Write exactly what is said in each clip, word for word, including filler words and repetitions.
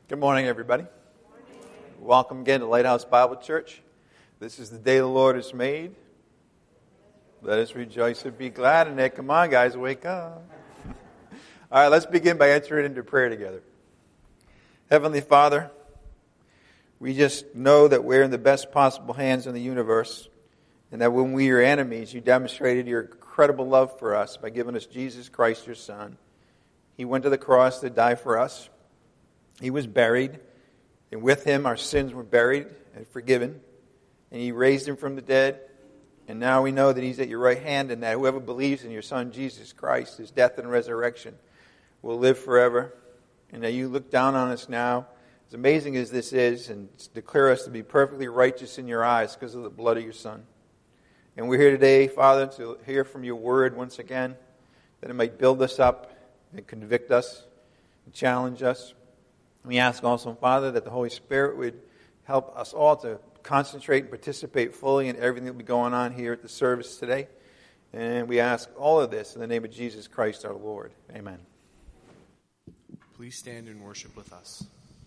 Good morning, everybody. Good morning. Welcome again to Lighthouse Bible Church. This is the day the Lord has made. Let us rejoice and be glad in it. Come on, guys, wake up. All right, let's begin by entering into prayer together. Heavenly Father, we just know that we're in the best possible hands in the universe, and that when we were enemies, you demonstrated your incredible love for us by giving us Jesus Christ, your Son. He went to the cross to die for us. He was buried, and with him our sins were buried and forgiven. And he raised him from the dead. And now we know that he's at your right hand, and that whoever believes in your Son, Jesus Christ, his death and resurrection, will live forever. And that you look down on us now, as amazing as this is, and declare us to be perfectly righteous in your eyes because of the blood of your Son. And we're here today, Father, to hear from your word once again, that it might build us up and convict us and challenge us. We ask also, Father, that the Holy Spirit would help us all to concentrate and participate fully in everything that will be going on here at the service today. And we ask all of this in the name of Jesus Christ our Lord. Amen. Please stand and worship with us.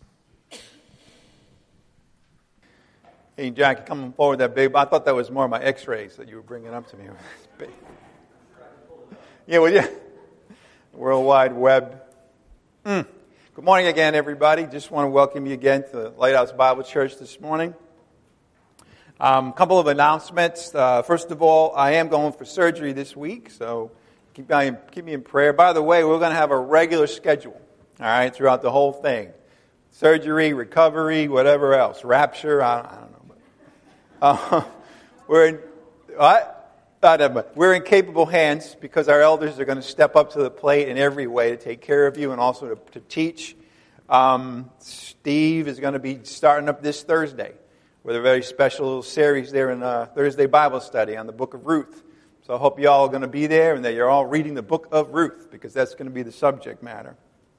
Hey, Jackie, coming forward that big, I thought that was more of my x-rays that you were bringing up to me. Yeah, well, yeah. World Wide Web. Mm. Good morning again, everybody. Just want to welcome you again to Lighthouse Bible Church this morning. A um, couple of announcements. Uh, first of all, I am going for surgery this week, so keep me, keep me in prayer. By the way, we're going to have a regular schedule, all right, throughout the whole thing. Surgery, recovery, whatever else. Rapture, I, I don't know. But, uh, we're in, what? We're in capable hands because our elders are going to step up to the plate in every way to take care of you and also to, to teach. Um, Steve is going to be starting up this Thursday with a very special series there in uh, Thursday Bible study on the book of Ruth. So I hope you all are going to be there and that you're all reading the book of Ruth because that's going to be the subject matter.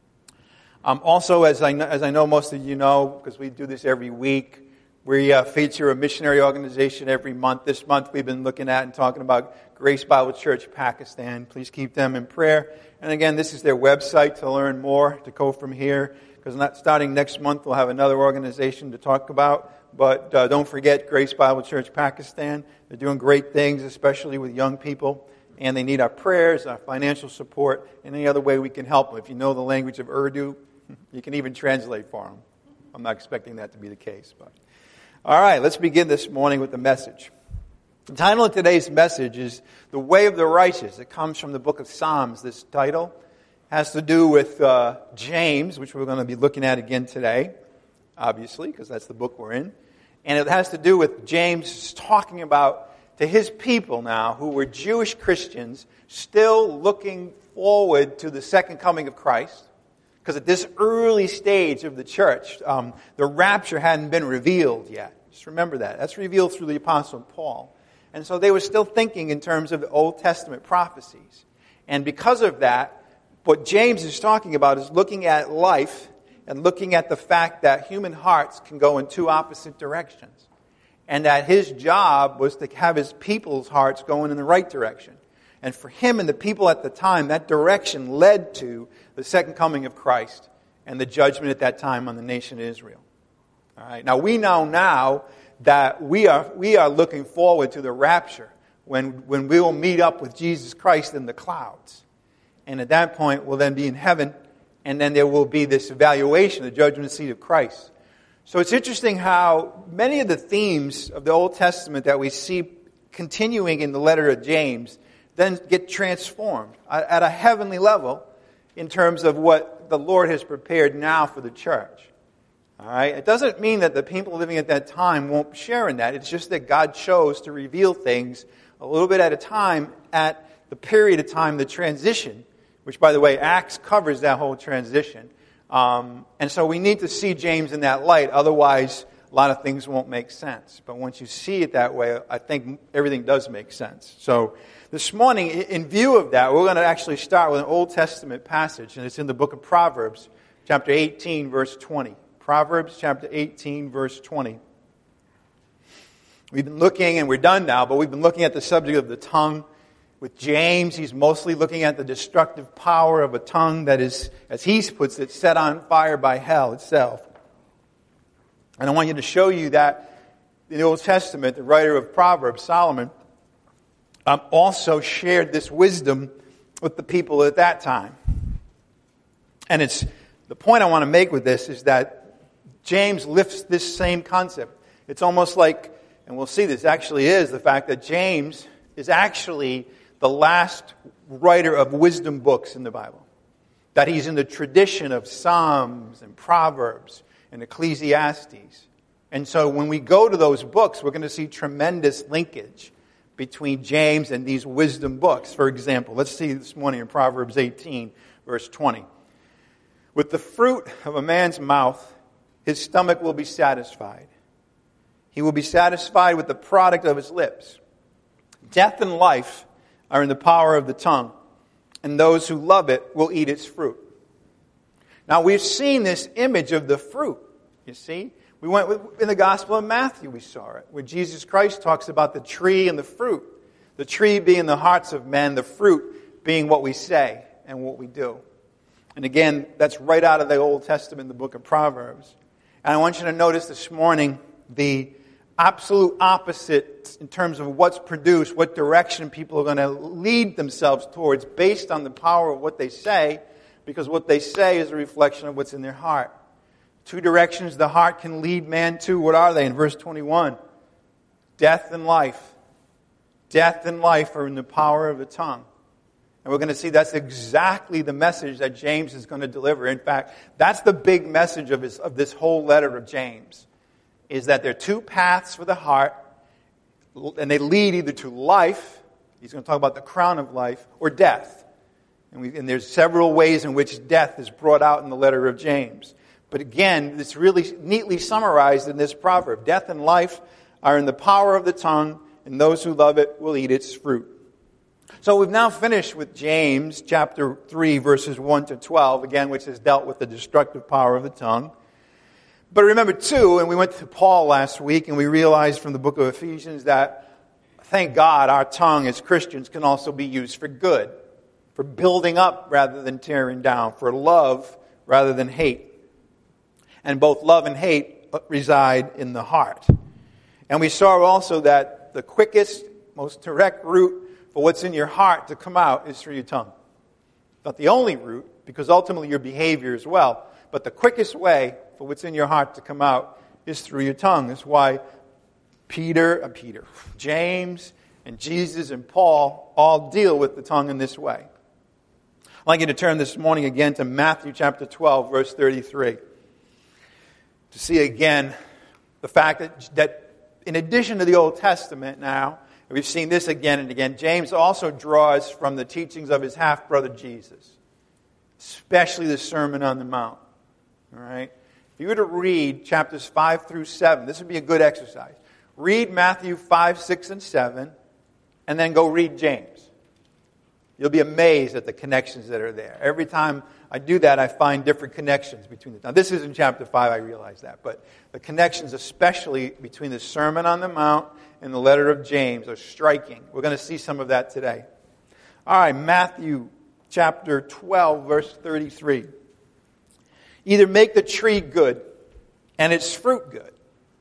Um, also, as I, know, as I know most of you know, because we do this every week, we uh, feature a missionary organization every month. This month we've been looking at and talking about Grace Bible Church Pakistan. Please keep them in prayer. And again, this is their website to learn more, to go from here. Because not starting next month we'll have another organization to talk about. But uh, don't forget Grace Bible Church Pakistan. They're doing great things, especially with young people. And they need our prayers, our financial support, and any other way we can help them. If you know the language of Urdu, you can even translate for them. I'm not expecting that to be the case, but... All right, let's begin this morning with the message. The title of today's message is The Way of the Righteous. It comes from the book of Psalms. This title has to do with uh, James, which we're going to be looking at again today, obviously, because that's the book we're in. And it has to do with James talking about to his people now who were Jewish Christians still looking forward to the second coming of Christ. Because at this early stage of the church, um, the rapture hadn't been revealed yet. Just remember that. That's revealed through the Apostle Paul. And so they were still thinking in terms of the Old Testament prophecies. And because of that, what James is talking about is looking at life and looking at the fact that human hearts can go in two opposite directions. And that his job was to have his people's hearts going in the right direction. And for him and the people at the time, that direction led to the second coming of Christ and the judgment at that time on the nation of Israel. All right. Now we know now that we are we are looking forward to the rapture when when we will meet up with Jesus Christ in the clouds, and at that point we'll then be in heaven, and then there will be this evaluation, the judgment seat of Christ. So it's interesting how many of the themes of the Old Testament that we see continuing in the letter of James then get transformed at a heavenly level in terms of what the Lord has prepared now for the church. All right? It doesn't mean that the people living at that time won't share in that. It's just that God chose to reveal things a little bit at a time at the period of time, the transition, which, by the way, Acts covers that whole transition. Um, and so we need to see James in that light. Otherwise, a lot of things won't make sense. But once you see it that way, I think everything does make sense. So this morning, in view of that, we're going to actually start with an Old Testament passage, and it's in the book of Proverbs, chapter eighteen, verse twenty. Proverbs, chapter eighteen, verse twenty. We've been looking, and we're done now, but we've been looking at the subject of the tongue. With James, he's mostly looking at the destructive power of a tongue that is, as he puts it, set on fire by hell itself. And I want you to show you that in the Old Testament, the writer of Proverbs, Solomon, um, also shared this wisdom with the people at that time. And it's the point I want to make with this is that James lifts this same concept. It's almost like, and we'll see this actually is the fact that James is actually the last writer of wisdom books in the Bible. That he's in the tradition of Psalms and Proverbs and Ecclesiastes. And so when we go to those books, we're going to see tremendous linkage between James and these wisdom books. For example, let's see this morning in Proverbs eighteen, verse twenty. With the fruit of a man's mouth, his stomach will be satisfied. He will be satisfied with the product of his lips. Death and life are in the power of the tongue, and those who love it will eat its fruit. Now, we've seen this image of the fruit, you see. We went with, in the Gospel of Matthew, we saw it, where Jesus Christ talks about the tree and the fruit. The tree being the hearts of men, the fruit being what we say and what we do. And again, that's right out of the Old Testament, the book of Proverbs. And I want you to notice this morning the absolute opposite in terms of what's produced, what direction people are going to lead themselves towards based on the power of what they say, because what they say is a reflection of what's in their heart. Two directions the heart can lead man to. What are they? In verse twenty-one, death and life. Death and life are in the power of the tongue. And we're going to see that's exactly the message that James is going to deliver. In fact, that's the big message of, his, of this whole letter of James, is that there are two paths for the heart, and they lead either to life, he's going to talk about the crown of life, or death. And, we, and there's several ways in which death is brought out in the letter of James. But again, it's really neatly summarized in this proverb. Death and life are in the power of the tongue, and those who love it will eat its fruit. So we've now finished with James chapter three, verses one to twelve, again, which has dealt with the destructive power of the tongue. But remember, too, and we went to Paul last week, and we realized from the book of Ephesians that, thank God, our tongue as Christians can also be used for good, for building up rather than tearing down, for love rather than hate. And both love and hate reside in the heart. And we saw also that the quickest, most direct route for what's in your heart to come out is through your tongue. Not the only route, because ultimately your behavior as well, but the quickest way for what's in your heart to come out is through your tongue. That's why Peter, uh, Peter, James, and Jesus and Paul all deal with the tongue in this way. I'd like you to turn this morning again to Matthew chapter twelve, verse thirty-three. To see again the fact that, that in addition to the Old Testament now, and we've seen this again and again, James also draws from the teachings of his half-brother Jesus, especially the Sermon on the Mount. All right? If you were to read chapters five through seven, this would be a good exercise. Read Matthew five, six, and seven, and then go read James. You'll be amazed at the connections that are there. Every time I do that, I find different connections between the... Now, this is in chapter five, I realize that. But the connections, especially between the Sermon on the Mount and the letter of James, are striking. We're going to see some of that today. All right, Matthew chapter twelve, verse thirty-three. Either make the tree good and its fruit good,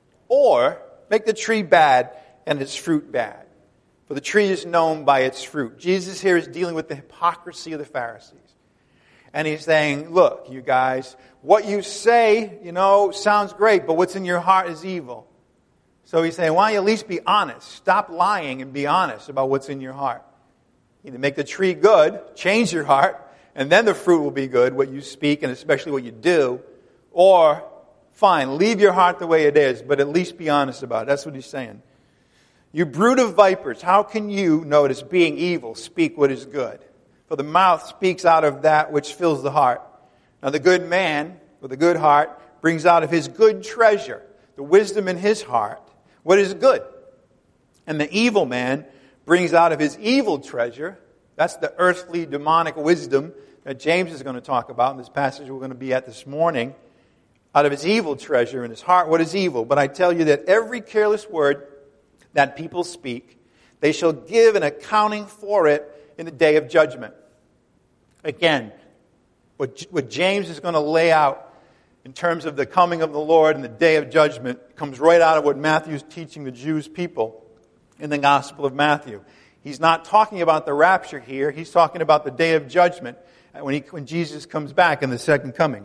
or make the tree bad and its fruit bad. For the tree is known by its fruit. Jesus here is dealing with the hypocrisy of the Pharisees. And he's saying, look, you guys, what you say, you know, sounds great, but what's in your heart is evil. So he's saying, why don't you at least be honest? Stop lying and be honest about what's in your heart. Either make the tree good, change your heart, and then the fruit will be good, what you speak and especially what you do. Or, fine, leave your heart the way it is, but at least be honest about it. That's what he's saying. You brood of vipers, how can you, notice, being evil, speak what is good? For the mouth speaks out of that which fills the heart. Now the good man, with a good heart, brings out of his good treasure, the wisdom in his heart, what is good. And the evil man brings out of his evil treasure, that's the earthly demonic wisdom that James is going to talk about in this passage we're going to be at this morning. Out of his evil treasure in his heart, what is evil? But I tell you that every careless word that people speak, they shall give an accounting for it in the day of judgment. Again, what, what James is going to lay out in terms of the coming of the Lord and the day of judgment comes right out of what Matthew's teaching the Jews people in the Gospel of Matthew. He's not talking about the rapture here. He's talking about the day of judgment when, he, when Jesus comes back in the second coming.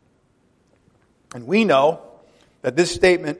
And we know that this statement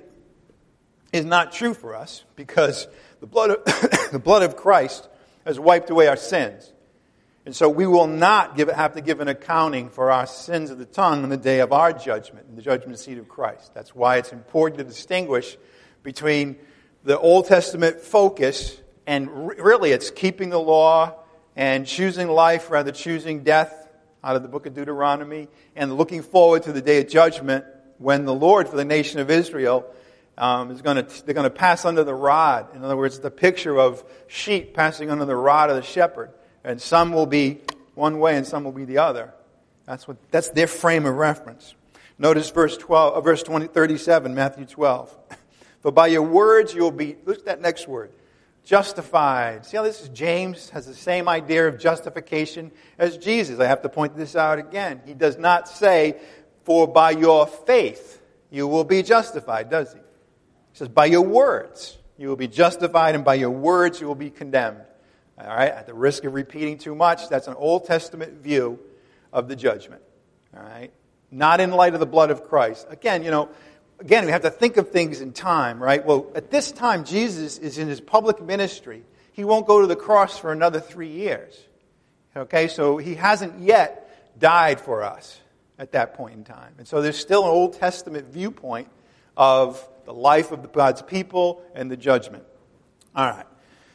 is not true for us because the blood of, the blood of Christ has wiped away our sins. And so we will not give, have to give an accounting for our sins of the tongue on the day of our judgment, in the judgment seat of Christ. That's why it's important to distinguish between the Old Testament focus and really it's keeping the law and choosing life rather than choosing death out of the book of Deuteronomy and looking forward to the day of judgment when the Lord for the nation of Israel um, is going to, they're going to pass under the rod. In other words, the picture of sheep passing under the rod of the shepherd. And some will be one way and some will be the other. That's what, that's their frame of reference. Notice verse twelve, uh, verse twenty, thirty-seven, Matthew twelve. For by your words you will be, look at that next word, justified. See how this is James has the same idea of justification as Jesus. I have to point this out again. He does not say, for by your faith you will be justified, does he? He says, by your words you will be justified and by your words you will be condemned. All right, at the risk of repeating too much, that's an Old Testament view of the judgment. All right, not in light of the blood of Christ. Again, you know, again, we have to think of things in time, right? Well, at this time, Jesus is in his public ministry. He won't go to the cross for another three years. Okay, so he hasn't yet died for us at that point in time. And so there's still an Old Testament viewpoint of the life of God's people and the judgment. All right.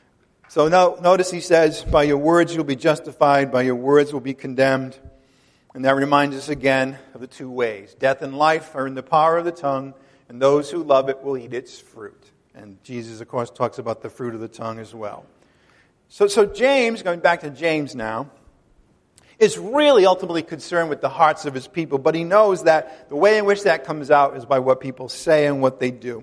So no, notice he says, by your words you'll be justified, by your words will be condemned. And that reminds us again of the two ways. Death and life are in the power of the tongue, and those who love it will eat its fruit. And Jesus, of course, talks about the fruit of the tongue as well. So, so James, going back to James now, is really ultimately concerned with the hearts of his people, but he knows that the way in which that comes out is by what people say and what they do.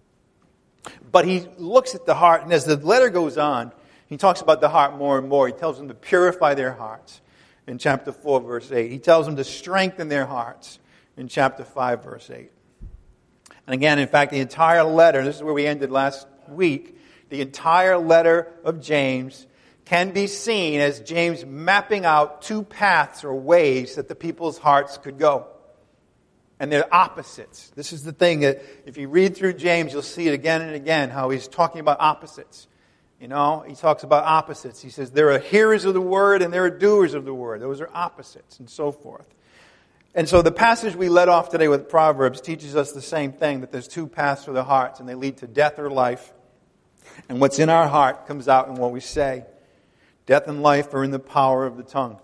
But he looks at the heart, and as the letter goes on, he talks about the heart more and more. He tells them to purify their hearts in chapter four, verse eight. He tells them to strengthen their hearts in chapter five, verse eight. And again, in fact, the entire letter, this is where we ended last week, the entire letter of James can be seen as James mapping out two paths or ways that the people's hearts could go. And they're opposites. This is the thing that if you read through James, you'll see it again and again, how he's talking about opposites. You know, he talks about opposites. He says there are hearers of the word and there are doers of the word. Those are opposites and so forth. And so the passage we led off today with Proverbs teaches us the same thing, that there's two paths for the hearts and they lead to death or life. And what's in our heart comes out in what we say. Death and life are in the power of the tongue.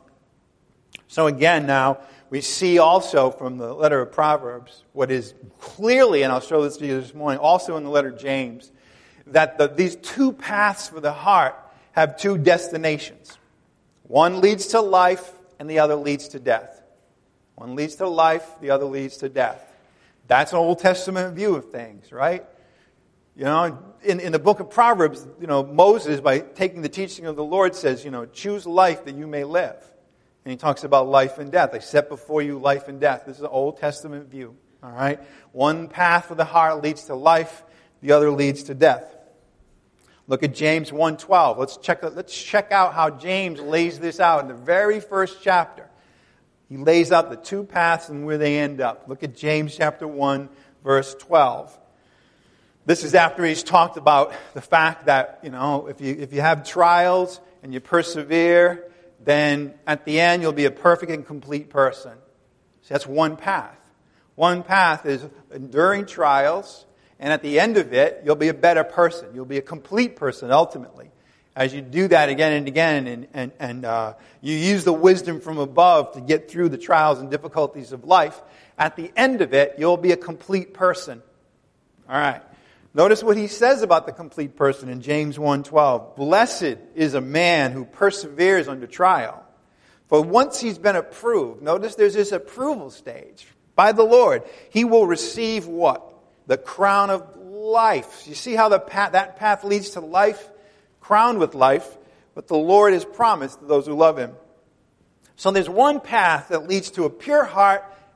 So again now, we see also from the letter of Proverbs what is clearly, and I'll show this to you this morning, also in the letter of James, that the, these two paths for the heart have two destinations. One leads to life and the other leads to death. One leads to life, the other leads to death. That's an Old Testament view of things, right? You know, in, in the book of Proverbs, you know, Moses, by taking the teaching of the Lord, says, you know, choose life that you may live. And he talks about life and death. I set before you life and death. This is an Old Testament view. All right? One path for the heart leads to life. The other leads to death. Look at James one twelve. Let's check, let's check out how James lays this out in the very first chapter. He lays out the two paths and where they end up. Look at James chapter one, verse twelve. This is after he's talked about the fact that, you know, if you if you have trials and you persevere, then at the end you'll be a perfect and complete person. So that's one path. One path is enduring trials, and at the end of it, you'll be a better person. You'll be a complete person ultimately. As you do that again and again, and, and, and uh, you use the wisdom from above to get through the trials and difficulties of life, at the end of it, you'll be a complete person. All right. Notice what he says about the complete person in James one twelve. Blessed is a man who perseveres under trial. For once he's been approved, notice there's this approval stage by the Lord. He will receive what? The crown of life. You see how the path, that path leads to life? Crowned with life, but the Lord has promised to those who love him. So there's one path that leads to a pure heart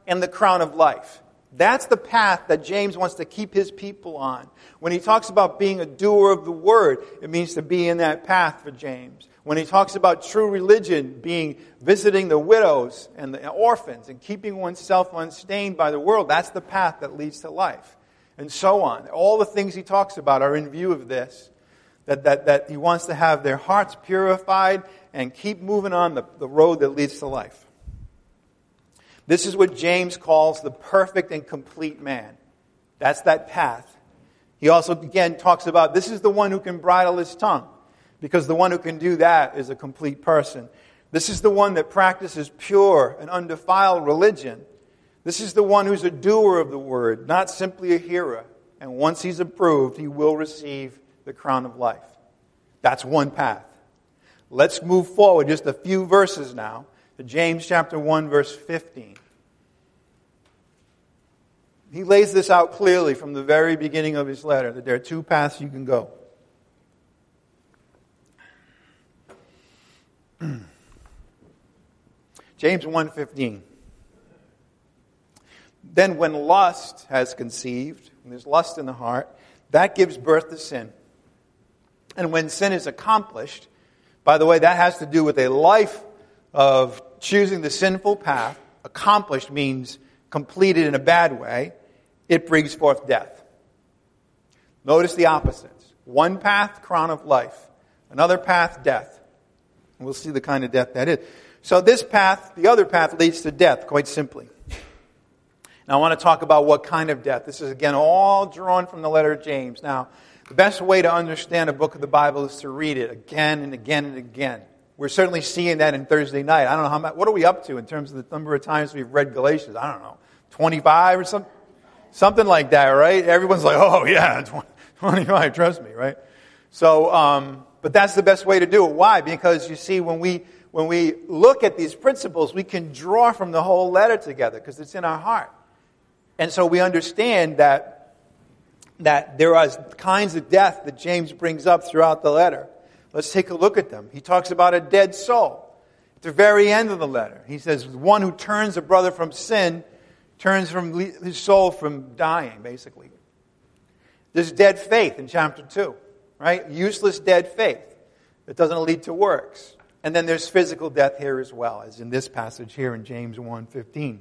and the crown of life. That's the path that James wants to keep his people on. When he talks about being a doer of the word, it means to be in that path for James. When he talks about true religion, being visiting the widows and the orphans and keeping oneself unstained by the world, that's the path that leads to life. And so on. All the things he talks about are in view of this. That, that, that he wants to have their hearts purified and keep moving on the, the road that leads to life. This is what James calls the perfect and complete man. That's that path. He also, again, talks about this is the one who can bridle his tongue, because the one who can do that is a complete person. This is the one that practices pure and undefiled religion. This is the one who's a doer of the word, not simply a hearer. And once he's approved, he will receive the crown of life. That's one path. Let's move forward just a few verses now to James chapter one, verse fifteen. He lays this out clearly from the very beginning of his letter, that there are two paths you can go. James one fifteen. Then when lust has conceived, when there's lust in the heart, that gives birth to sin. And when sin is accomplished, by the way, that has to do with a life of choosing the sinful path. Accomplished means completed in a bad way. It brings forth death. Notice the opposites. One path, crown of life. Another path, death. And we'll see the kind of death that is. So this path, the other path, leads to death, quite simply. Now I want to talk about what kind of death. This is, again, all drawn from the letter of James. Now, the best way to understand a book of the Bible is to read it again and again and again. We're certainly seeing that in Thursday night. I don't know how much, what are we up to in terms of the number of times we've read Galatians? I don't know, twenty-five or something? Something like that, right? Everyone's like, oh yeah, twenty-five, trust me, right? So, um, but that's the best way to do it. Why? Because you see, when we when we look at these principles, we can draw from the whole letter together because it's in our heart. And so we understand that that there are kinds of death that James brings up throughout the letter. Let's take a look at them. He talks about a dead soul. At the very end of the letter, he says, one who turns a brother from sin turns from his soul from dying, basically. There's dead faith in chapter two, right? Useless dead faith that doesn't lead to works. And then there's physical death here as well, as in this passage here in James one fifteen.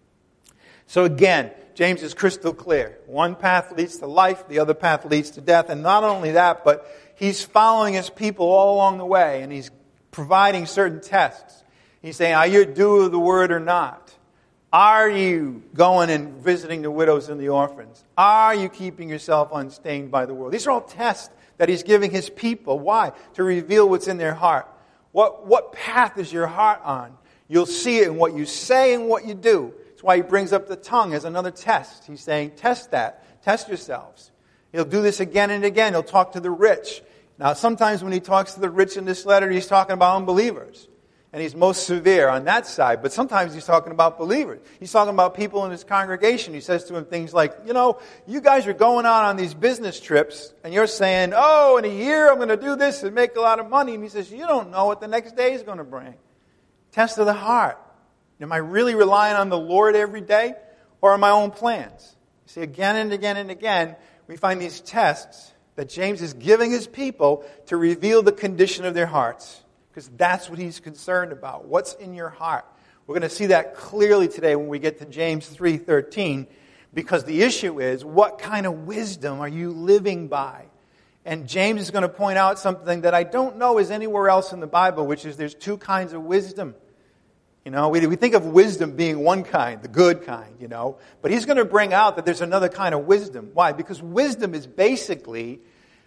So again, James is crystal clear. One path leads to life, the other path leads to death. And not only that, but he's following his people all along the way, and he's providing certain tests. He's saying, are you a doer of the word or not? Are you going and visiting the widows and the orphans? Are you keeping yourself unstained by the world? These are all tests that he's giving his people. Why? To reveal what's in their heart. What, what path is your heart on? You'll see it in what you say and what you do. That's why he brings up the tongue as another test. He's saying, test that. Test yourselves. He'll do this again and again. He'll talk to the rich. Now, sometimes when he talks to the rich in this letter, he's talking about unbelievers. And he's most severe on that side. But sometimes he's talking about believers. He's talking about people in his congregation. He says to them things like, you know, you guys are going out on these business trips, and you're saying, oh, in a year I'm going to do this and make a lot of money. And he says, you don't know what the next day is going to bring. Test of the heart. Am I really relying on the Lord every day, or on my own plans? You see, again and again and again, we find these tests that James is giving his people to reveal the condition of their hearts. Because that's what he's concerned about. What's in your heart? We're going to see that clearly today when we get to James three thirteen. Because the issue is, what kind of wisdom are you living by? And James is going to point out something that I don't know is anywhere else in the Bible, which is there's two kinds of wisdom. You know, we, we think of wisdom being one kind, the good kind, you know. But he's going to bring out that there's another kind of wisdom. Why? Because wisdom is basically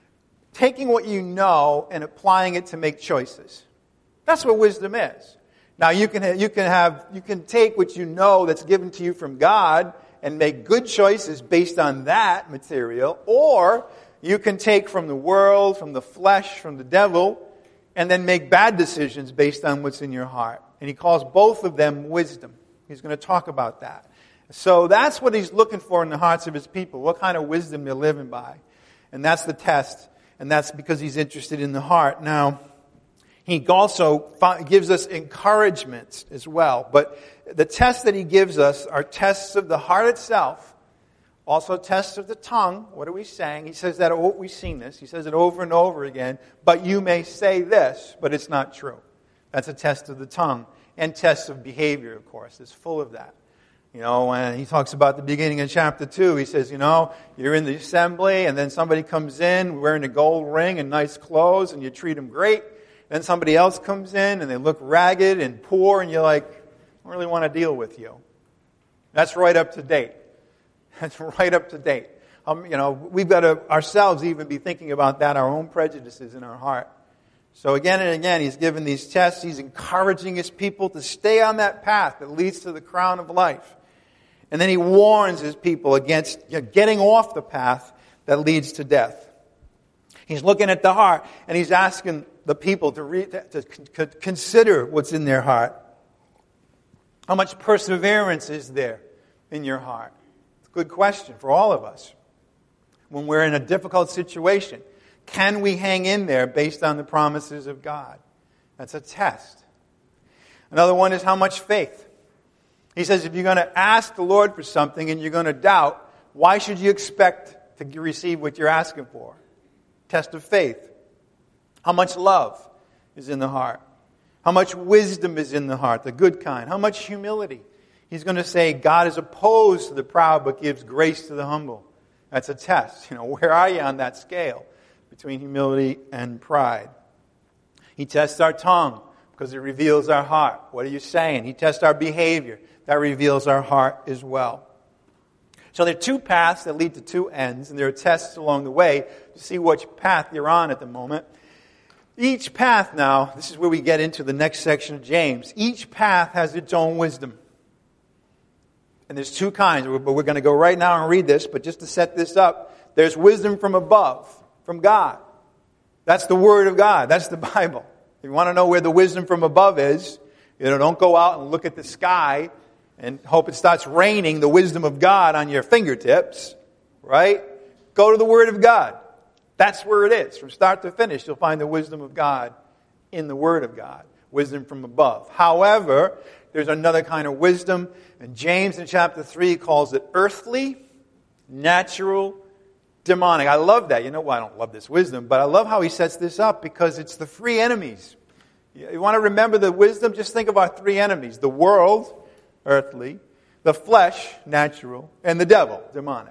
taking what you know and applying it to make choices. That's what wisdom is. Now you can you can have you can take what you know that's given to you from God and make good choices based on that material, or you can take from the world, from the flesh, from the devil, and then make bad decisions based on what's in your heart. And he calls both of them wisdom. He's going to talk about that. So that's what he's looking for in the hearts of his people. What kind of wisdom they're living by. And that's the test. And that's because he's interested in the heart. Now, He also gives us encouragements as well. But the tests that he gives us are tests of the heart itself, also tests of the tongue. What are we saying? He says that, oh, we've seen this. He says it over and over again. But you may say this, but it's not true. That's a test of the tongue. And tests of behavior, of course. It's full of that. You know, when he talks about the beginning of chapter two, he says, you know, you're in the assembly and then somebody comes in wearing a gold ring and nice clothes and you treat them great. Then somebody else comes in and they look ragged and poor and you're like, I don't really want to deal with you. That's right up to date. That's right up to date. Um, you know, we've got to ourselves even be thinking about that, our own prejudices in our heart. So again and again, he's given these tests. He's encouraging his people to stay on that path that leads to the crown of life. And then he warns his people against you know, getting off the path that leads to death. He's looking at the heart and he's asking the people to, re- to, to consider what's in their heart. How much perseverance is there in your heart? It's a good question for all of us. When we're in a difficult situation, can we hang in there based on the promises of God? That's a test. Another one is how much faith. He says if you're going to ask the Lord for something and you're going to doubt, why should you expect to receive what you're asking for? Test of faith. How much love is in the heart? How much wisdom is in the heart, the good kind? How much humility? He's going to say God is opposed to the proud but gives grace to the humble. That's a test. You know, where are you on that scale between humility and pride? He tests our tongue because it reveals our heart. What are you saying? He tests our behavior. That reveals our heart as well. So there are two paths that lead to two ends, and there are tests along the way to see which path you're on at the moment. Each path now, this is where we get into the next section of James. Each path has its own wisdom. And there's two kinds, but we're going to go right now and read this, but just to set this up, there's wisdom from above, from God. That's the Word of God. That's the Bible. If you want to know where the wisdom from above is, you know, don't go out and look at the sky and hope it starts raining the wisdom of God on your fingertips, right? Go to the Word of God. That's where it is. From start to finish, you'll find the wisdom of God in the Word of God. Wisdom from above. However, there's another kind of wisdom, and James in chapter three calls it earthly, natural, demonic. I love that. You know, well, I don't love this wisdom, but I love how he sets this up because it's the three enemies. You want to remember the wisdom? Just think of our three enemies. The world, earthly, the flesh, natural, and the devil, demonic.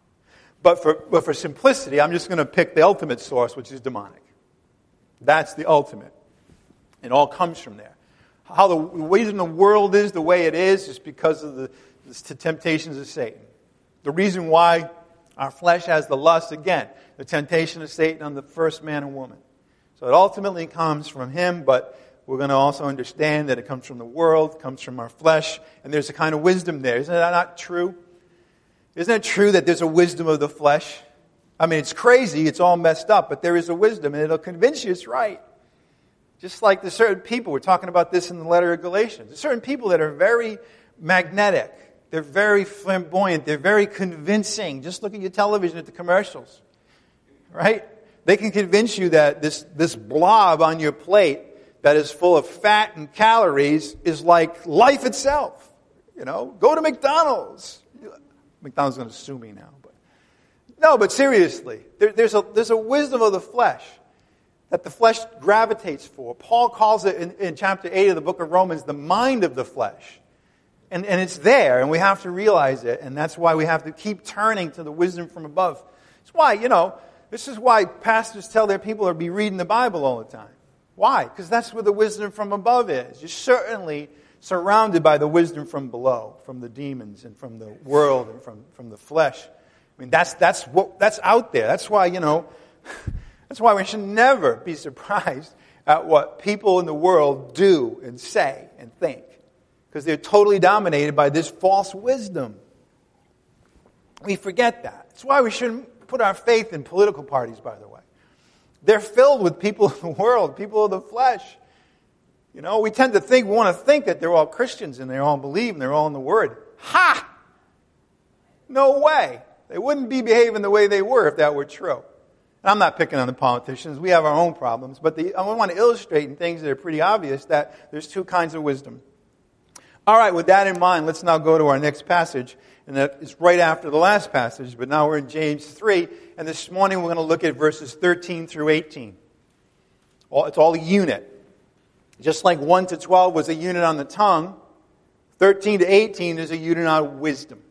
But for, but for simplicity, I'm just going to pick the ultimate source, which is demonic. That's the ultimate. It all comes from there. How the reason the world is the way it is is because of the, the temptations of Satan. The reason why our flesh has the lust, again, the temptation of Satan on the first man and woman. So it ultimately comes from him, but we're going to also understand that it comes from the world, comes from our flesh, and there's a kind of wisdom there. Isn't that not true? Isn't it true that there's a wisdom of the flesh? I mean, it's crazy, it's all messed up, but there is a wisdom, and it'll convince you it's right. Just like there's certain people, we're talking about this in the letter of Galatians, there's certain people that are very magnetic, they're very flamboyant, they're very convincing. Just look at your television at the commercials, right? They can convince you that this, this blob on your plate that is full of fat and calories is like life itself. You know, go to McDonald's. McDonald's is going to sue me now. But no, but seriously, there, there's, a, there's a wisdom of the flesh that the flesh gravitates for. Paul calls it in, in chapter eight of the book of Romans the mind of the flesh. And, and it's there, and we have to realize it, and that's why we have to keep turning to the wisdom from above. It's why, you know, this is why pastors tell their people to be reading the Bible all the time. Why? Because that's where the wisdom from above is. You're certainly surrounded by the wisdom from below, from the demons and from the world and from, from the flesh. I mean, that's that's what that's out there. That's why, you know, that's why we should never be surprised at what people in the world do and say and think. Because they're totally dominated by this false wisdom. We forget that. That's why we shouldn't put our faith in political parties, by the way. They're filled with people of the world, people of the flesh. You know, we tend to think, we want to think that they're all Christians and they all believe and they're all in the Word. Ha! No way. They wouldn't be behaving the way they were if that were true. And I'm not picking on the politicians. We have our own problems. But the, I want to illustrate in things that are pretty obvious that there's two kinds of wisdom. All right, with that in mind, let's now go to our next passage. And that is right after the last passage. But now we're in James three. And this morning we're going to look at verses thirteen through eighteen. It's all a unit. Just like one to twelve was a unit on the tongue, thirteen to eighteen is a unit on wisdom.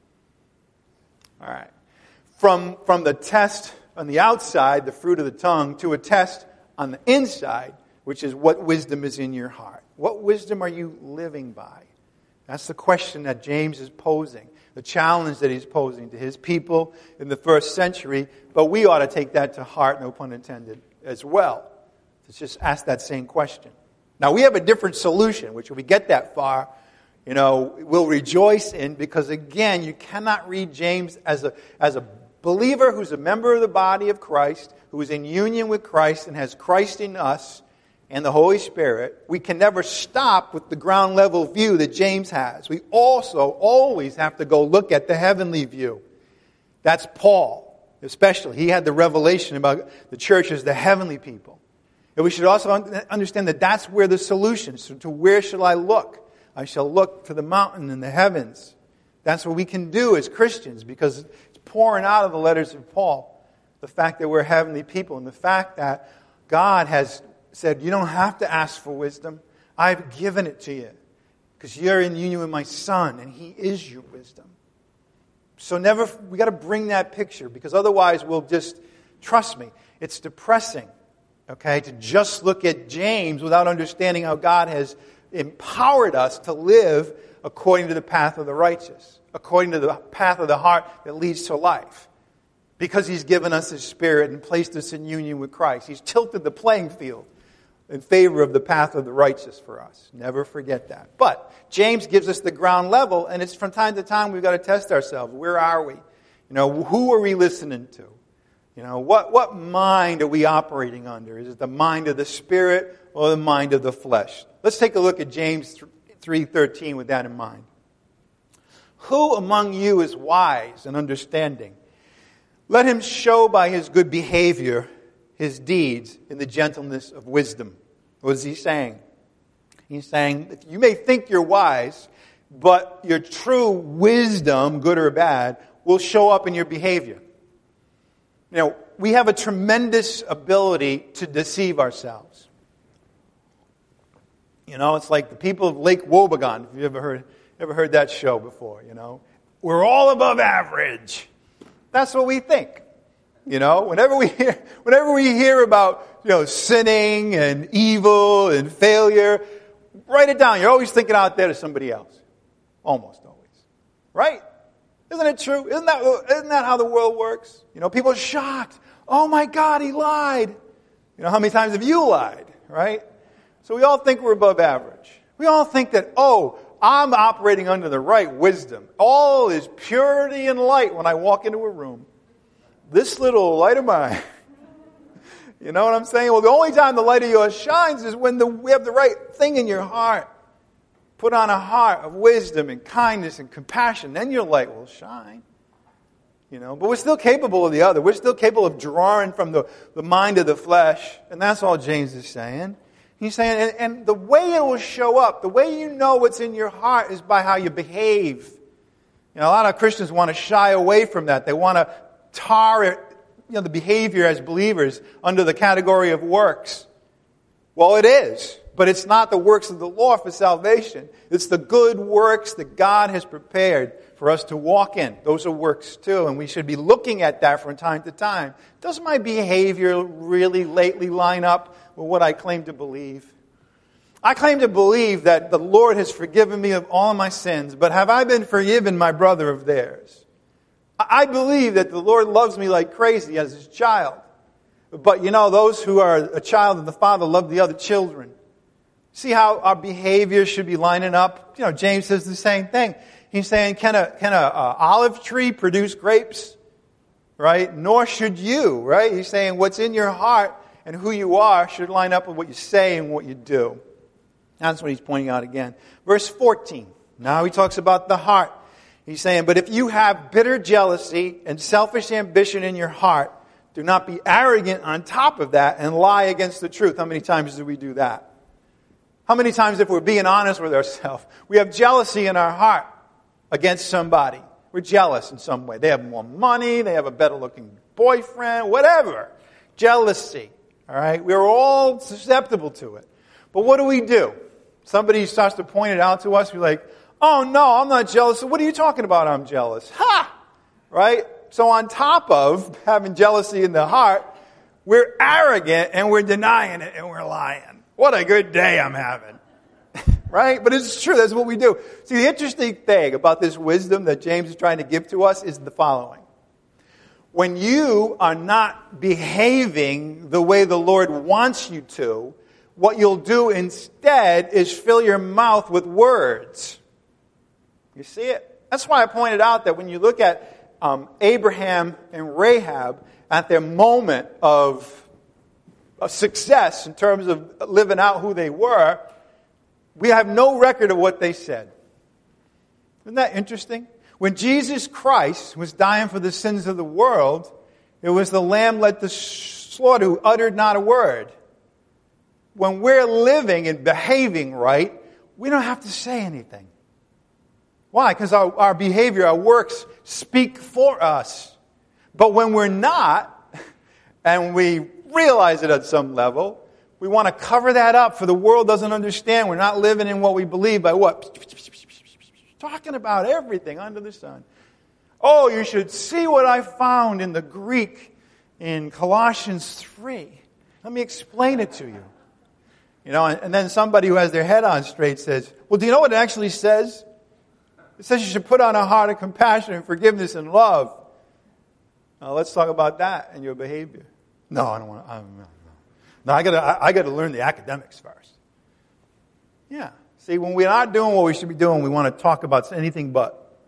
All right. From, from the test on the outside, the fruit of the tongue, to a test on the inside, which is what wisdom is in your heart. What wisdom are you living by? That's the question that James is posing, the challenge that he's posing to his people in the first century, but we ought to take that to heart, no pun intended, as well. Let's just ask that same question. Now, we have a different solution, which if we get that far, you know, we'll rejoice in, because again, you cannot read James as a, as a believer who's a member of the body of Christ, who is in union with Christ and has Christ in us and the Holy Spirit. We can never stop with the ground level view that James has. We also always have to go look at the heavenly view. That's Paul, especially. He had the revelation about the church as the heavenly people. And we should also understand that that's where the solution is. So to where shall I look? I shall look to the mountain in the heavens. That's what we can do as Christians, because it's pouring out of the letters of Paul, the fact that we're heavenly people, and the fact that God has said, you don't have to ask for wisdom. I've given it to you, because you're in union with my Son, and He is your wisdom. So never, we got to bring that picture, because otherwise we'll just, trust me, it's depressing, okay, to just look at James without understanding how God has empowered us to live according to the path of the righteous, according to the path of the heart that leads to life. Because He's given us His Spirit and placed us in union with Christ. He's tilted the playing field in favor of the path of the righteous for us. Never forget that. But James gives us the ground level, and it's from time to time we've got to test ourselves. Where are we? You know, who are we listening to? You know, what, what mind are we operating under? Is it the mind of the Spirit or the mind of the flesh? Let's take a look at James three thirteen with that in mind. Who among you is wise and understanding? Let him show by his good behavior his deeds in the gentleness of wisdom. What is he saying? He's saying, you may think you're wise, but your true wisdom, good or bad, will show up in your behavior. You know, we have a tremendous ability to deceive ourselves. You know, it's like the people of Lake Wobegon. If you ever heard, ever heard that show before, you know. We're all above average. That's what we think. You know, whenever we hear, whenever we hear about, you know, sinning and evil and failure, write it down. You're always thinking out there to somebody else. Almost always. Right? Isn't it true? Isn't that, isn't that how the world works? You know, people are shocked. Oh my God, he lied. You know, how many times have you lied? Right? So we all think we're above average. We all think that, oh, I'm operating under the right wisdom. All is purity and light when I walk into a room. This little light of mine. You know what I'm saying? Well, the only time the light of yours shines is when the, we have the right thing in your heart. Put on a heart of wisdom and kindness and compassion. Then your light will shine. You know, but we're still capable of the other. We're still capable of drawing from the, the mind of the flesh. And that's all James is saying. He's saying, and, and the way it will show up, the way you know what's in your heart is by how you behave. You know, a lot of Christians want to shy away from that. They want to tar it, you know, the behavior as believers under the category of works. Well, it is, but it's not the works of the law for salvation. It's the good works that God has prepared for us to walk in. Those are works too, and we should be looking at that from time to time. Does my behavior really lately line up with what I claim to believe? I claim to believe that the Lord has forgiven me of all my sins, but have I been forgiven my brother of theirs? I believe that the Lord loves me like crazy as His child. But you know, those who are a child of the Father love the other children. See how our behavior should be lining up? You know, James says the same thing. He's saying, can a, can a, a olive tree produce grapes? Right? Nor should you, right? He's saying what's in your heart and who you are should line up with what you say and what you do. That's what he's pointing out again. Verse fourteen. Now he talks about the heart. He's saying, but if you have bitter jealousy and selfish ambition in your heart, Do not be arrogant on top of that and lie against the truth. How many times do we do that? How many times, if we're being honest with ourselves, we have jealousy in our heart against somebody? We're jealous in some way. They have more money, they have a better looking boyfriend, whatever. Jealousy. All right? We're all susceptible to it. But what do we do? Somebody starts to point it out to us. We're like, oh no, I'm not jealous. What are you talking about? I'm jealous. Ha! Right? So on top of having jealousy in the heart, we're arrogant and we're denying it and we're lying. What a good day I'm having. Right? But it's true. That's what we do. See, the interesting thing about this wisdom that James is trying to give to us is the following. When you are not behaving the way the Lord wants you to, what you'll do instead is fill your mouth with words. You see it? That's why I pointed out that when you look at um, Abraham and Rahab at their moment of, of success in terms of living out who they were, we have no record of what they said. Isn't that interesting? When Jesus Christ was dying for the sins of the world, it was the lamb led to slaughter who uttered not a word. When we're living and behaving right, we don't have to say anything. Why? Because our, our behavior, our works speak for us. But when we're not, and we realize it at some level, we want to cover that up, for the world doesn't understand. We're not living in what we believe by what? Talking about everything under the sun. Oh, you should see what I found in the Greek in Colossians three. Let me explain it to you. You know, and, and then somebody who has their head on straight says, well, do you know what it actually says? It says you should put on a heart of compassion and forgiveness and love. Now, let's talk about that and your behavior. No, I don't want to. I don't know. No, I gotta, I, I gotta learn the academics first. Yeah. See, when we're not doing what we should be doing, we want to talk about anything but.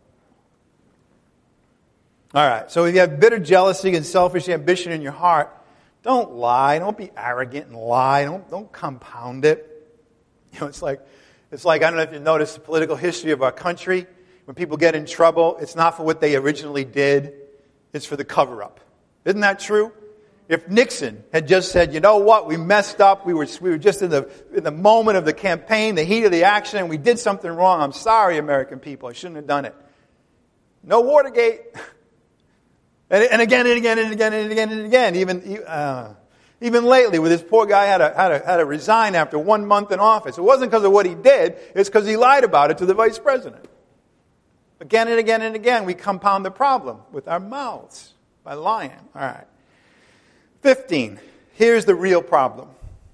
All right. So if you have bitter jealousy and selfish ambition in your heart, don't lie. Don't be arrogant and lie. Don't, don't compound it. You know, it's like, it's like, I don't know if you noticed the political history of our country. When people get in trouble, it's not for what they originally did. It's for the cover-up. Isn't that true? If Nixon had just said, you know what, we messed up, we were we were just in the in the moment of the campaign, the heat of the action, and we did something wrong. I'm sorry, American people, I shouldn't have done it. No Watergate. And, and again and again and again and again and again. Even uh, even lately, where this poor guy had to, had, to, had to resign after one month in office. It wasn't because of what he did, it's because he lied about it to the vice president. Again and again and again, we compound the problem with our mouths by lying. All right. fifteen. Here's the real problem.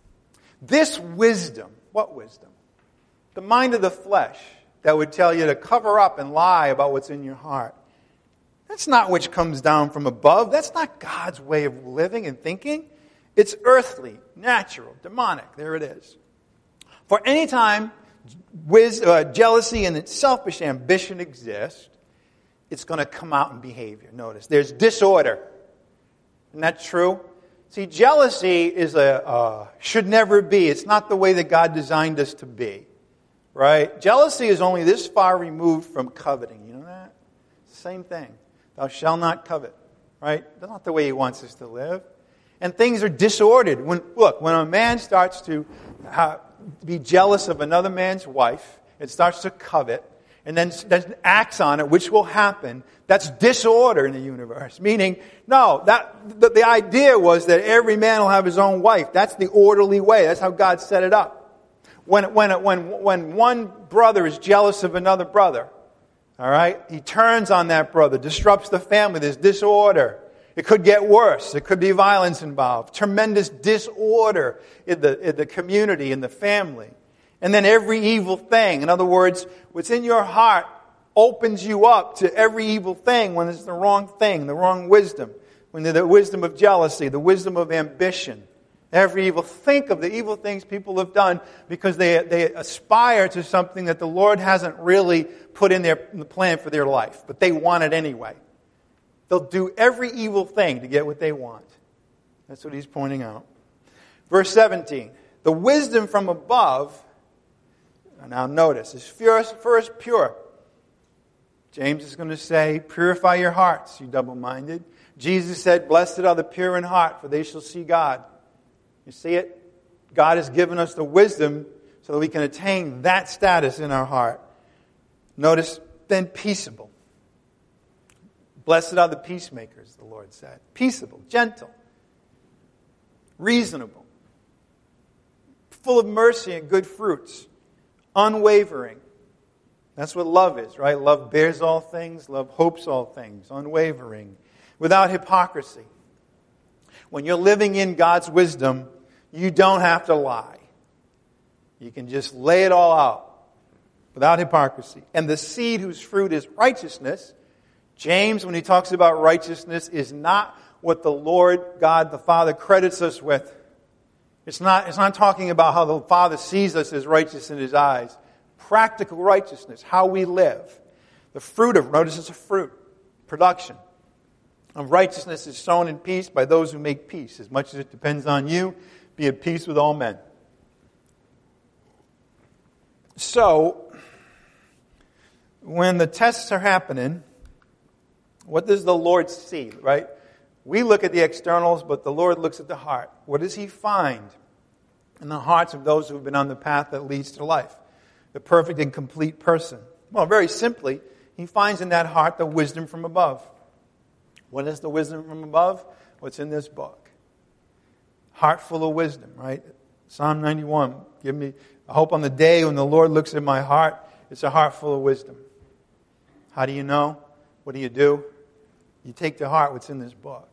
This wisdom, what wisdom? The mind of the flesh that would tell you to cover up and lie about what's in your heart. That's not which comes down from above. That's not God's way of living and thinking. It's earthly, natural, demonic. There it is. For any time With, uh, jealousy and selfish ambition exist, it's going to come out in behavior. Notice, there's disorder. Isn't that true? See, jealousy is a uh, should never be. It's not the way that God designed us to be. Right? Jealousy is only this far removed from coveting. You know that? Same thing. Thou shalt not covet. Right? That's not the way He wants us to live. And things are disordered. When look, when a man starts to uh, be jealous of another man's wife, it starts to covet, and then, then acts on it, which will happen. That's disorder in the universe. Meaning, no, that the, the idea was that every man will have his own wife. That's the orderly way. That's how God set it up. When when when when one brother is jealous of another brother, all right, he turns on that brother, disrupts the family. There's disorder. It could get worse. There could be violence involved. Tremendous disorder in the, in the community, in the family. And then every evil thing. In other words, what's in your heart opens you up to every evil thing when it's the wrong thing, the wrong wisdom. When they're the wisdom of jealousy, the wisdom of ambition. Every evil. Think of the evil things people have done because they, they aspire to something that the Lord hasn't really put in, their, in the plan for their life. But they want it anyway. They'll do every evil thing to get what they want. That's what he's pointing out. Verse seventeen. The wisdom from above, now notice, is first, first pure. James is going to say, purify your hearts, you double-minded. Jesus said, blessed are the pure in heart, for they shall see God. You see it? God has given us the wisdom so that we can attain that status in our heart. Notice, then peaceable. Blessed are the peacemakers, the Lord said. Peaceable, gentle, reasonable, full of mercy and good fruits, unwavering. That's what love is, right? Love bears all things, love hopes all things, unwavering, without hypocrisy. When you're living in God's wisdom, you don't have to lie. You can just lay it all out without hypocrisy. And the seed whose fruit is righteousness, James, when he talks about righteousness, is not what the Lord God the Father credits us with. It's not, it's not talking about how the Father sees us as righteous in His eyes. Practical righteousness, how we live. The fruit of, notice it's a fruit, production of righteousness is sown in peace by those who make peace. As much as it depends on you, be at peace with all men. So, when the tests are happening, what does the Lord see, right? We look at the externals, but the Lord looks at the heart. What does He find in the hearts of those who have been on the path that leads to life? The perfect and complete person. Well, very simply, He finds in that heart the wisdom from above. What is the wisdom from above? What's in this book? Heart full of wisdom, right? Psalm ninety-one. Give me, I hope on the day when the Lord looks at my heart, it's a heart full of wisdom. How do you know? What do you do? You take to heart what's in this book.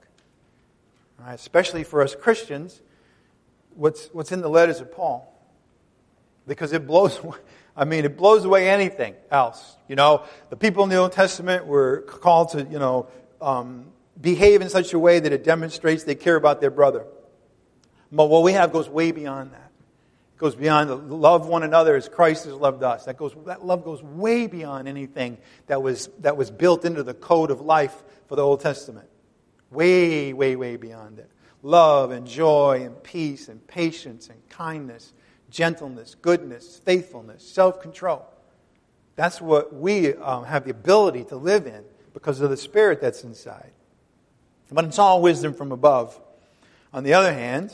All right? Especially for us Christians, what's what's in the letters of Paul. Because it blows I mean, it blows away anything else. You know, the people in the Old Testament were called to, you know, um, behave in such a way that it demonstrates they care about their brother. But what we have goes way beyond that. It goes beyond the love one another as Christ has loved us. That goes, that love goes way beyond anything that was that was built into the code of life for the Old Testament. Way, way, way beyond it. Love and joy and peace and patience and kindness, gentleness, goodness, faithfulness, self-control. That's what we um, have the ability to live in because of the Spirit that's inside. But it's all wisdom from above. On the other hand,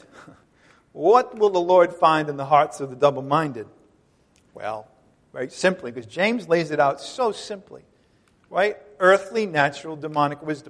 what will the Lord find in the hearts of the double-minded? Well, very simply, because James lays it out so simply, right? Earthly, natural, demonic wisdom.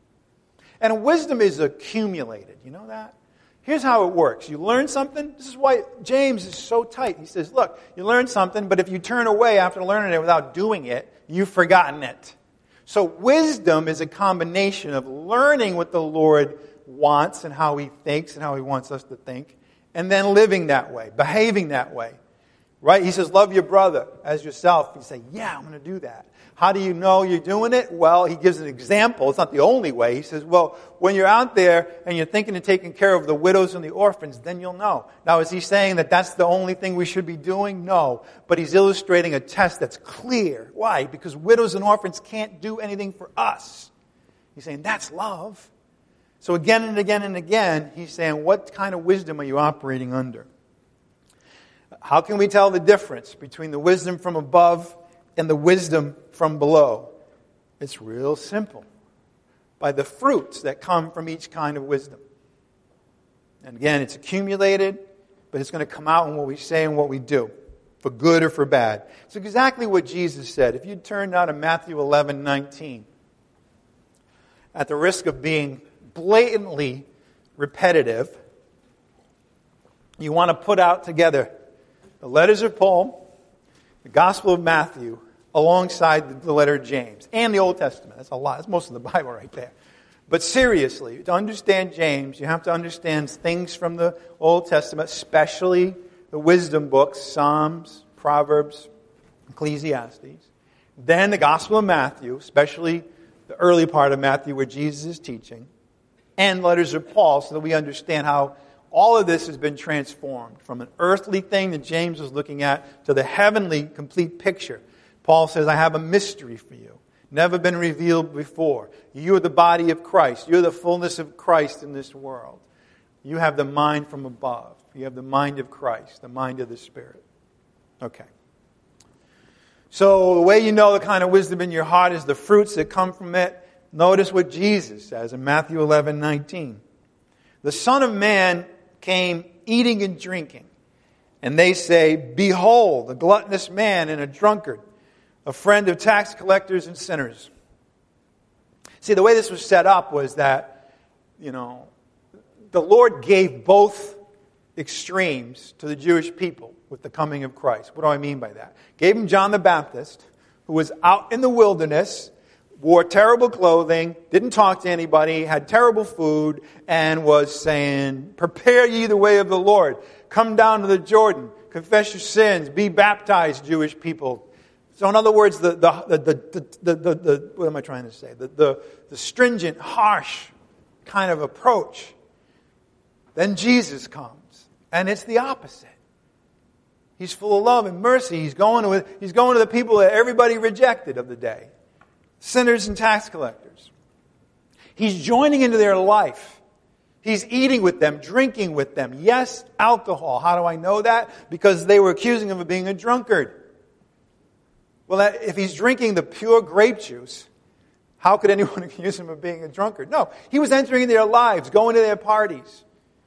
And wisdom is accumulated. You know that? Here's how it works. You learn something. This is why James is so tight. He says, look, you learn something, but if you turn away after learning it without doing it, you've forgotten it. So wisdom is a combination of learning what the Lord wants and how He thinks and how He wants us to think, and then living that way, behaving that way. Right? He says, love your brother as yourself. You say, yeah, I'm going to do that. How do you know you're doing it? Well, he gives an example. It's not the only way. He says, well, when you're out there and you're thinking of taking care of the widows and the orphans, then you'll know. Now, is he saying that that's the only thing we should be doing? No. But he's illustrating a test that's clear. Why? Because widows and orphans can't do anything for us. He's saying, that's love. So again and again and again, he's saying, what kind of wisdom are you operating under? How can we tell the difference between the wisdom from above and the wisdom from below? It's real simple. By the fruits that come from each kind of wisdom. And again, it's accumulated, but it's going to come out in what we say and what we do, for good or for bad. It's exactly what Jesus said. If you turn now to Matthew eleven nineteen, at the risk of being blatantly repetitive, you want to put out together the letters of Paul, the Gospel of Matthew, alongside the letter of James, and the Old Testament. That's a lot. That's most of the Bible right there. But seriously, to understand James, you have to understand things from the Old Testament, especially the wisdom books, Psalms, Proverbs, Ecclesiastes. Then the Gospel of Matthew, especially the early part of Matthew where Jesus is teaching, and letters of Paul, so that we understand how all of this has been transformed from an earthly thing that James was looking at to the heavenly complete picture. Paul says, I have a mystery for you, never been revealed before. You are the body of Christ. You're the fullness of Christ in this world. You have the mind from above. You have the mind of Christ, the mind of the Spirit. Okay. So the way you know the kind of wisdom in your heart is the fruits that come from it. Notice what Jesus says in Matthew eleven nineteen. The Son of Man came eating and drinking. And they say, behold, a gluttonous man and a drunkard, a friend of tax collectors and sinners. See, the way this was set up was that, you know, the Lord gave both extremes to the Jewish people with the coming of Christ. What do I mean by that? Gave him John the Baptist, who was out in the wilderness, wore terrible clothing, didn't talk to anybody, had terrible food, and was saying, prepare ye the way of the Lord. Come down to the Jordan, confess your sins, be baptized, Jewish people. So in other words, the, the, the, the, the, the, the what am I trying to say? The, the, the stringent, harsh kind of approach. Then Jesus comes, and it's the opposite. He's full of love and mercy. He's going to, he's going to the people that everybody rejected of the day. Sinners and tax collectors. He's joining into their life. He's eating with them, drinking with them. Yes, alcohol. How do I know that? Because they were accusing him of being a drunkard. Well, that, if he's drinking the pure grape juice, how could anyone accuse him of being a drunkard? No, he was entering their lives, going to their parties.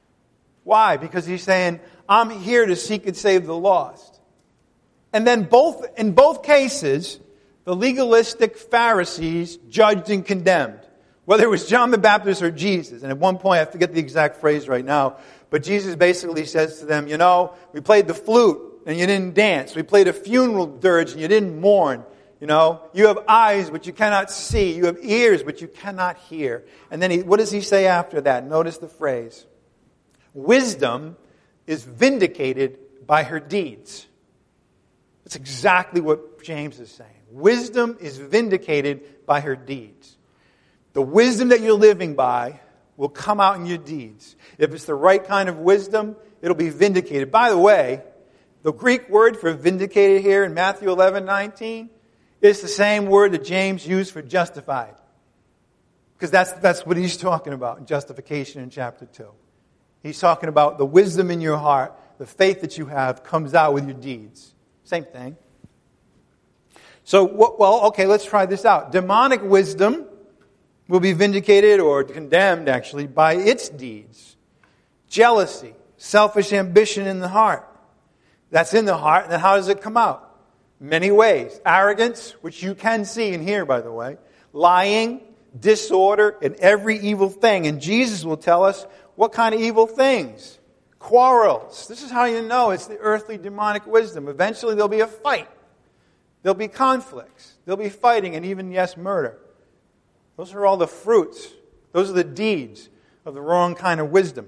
Why? Because he's saying, I'm here to seek and save the lost. And then both in both cases, the legalistic Pharisees judged and condemned. Whether it was John the Baptist or Jesus. And at one point, I forget the exact phrase right now, but Jesus basically says to them, you know, we played the flute and you didn't dance. We played a funeral dirge and you didn't mourn. You know, you have eyes but you cannot see. You have ears but you cannot hear. And then he, what does he say after that? Notice the phrase. Wisdom is vindicated by her deeds. That's exactly what James is saying. Wisdom is vindicated by her deeds. The wisdom that you're living by will come out in your deeds. If it's the right kind of wisdom, it'll be vindicated. By the way, the Greek word for vindicated here in Matthew eleven nineteen is the same word that James used for justified. Because that's, that's what he's talking about in justification in chapter two. He's talking about the wisdom in your heart, the faith that you have comes out with your deeds. Same thing. So, well, okay, let's try this out. Demonic wisdom will be vindicated or condemned, actually, by its deeds. Jealousy, selfish ambition in the heart. That's in the heart, and then how does it come out? Many ways. Arrogance, which you can see and hear, by the way. Lying, disorder, and every evil thing. And Jesus will tell us what kind of evil things. Quarrels. This is how you know it's the earthly demonic wisdom. Eventually there'll be a fight. There'll be conflicts. There'll be fighting and even, yes, murder. Those are all the fruits. Those are the deeds of the wrong kind of wisdom.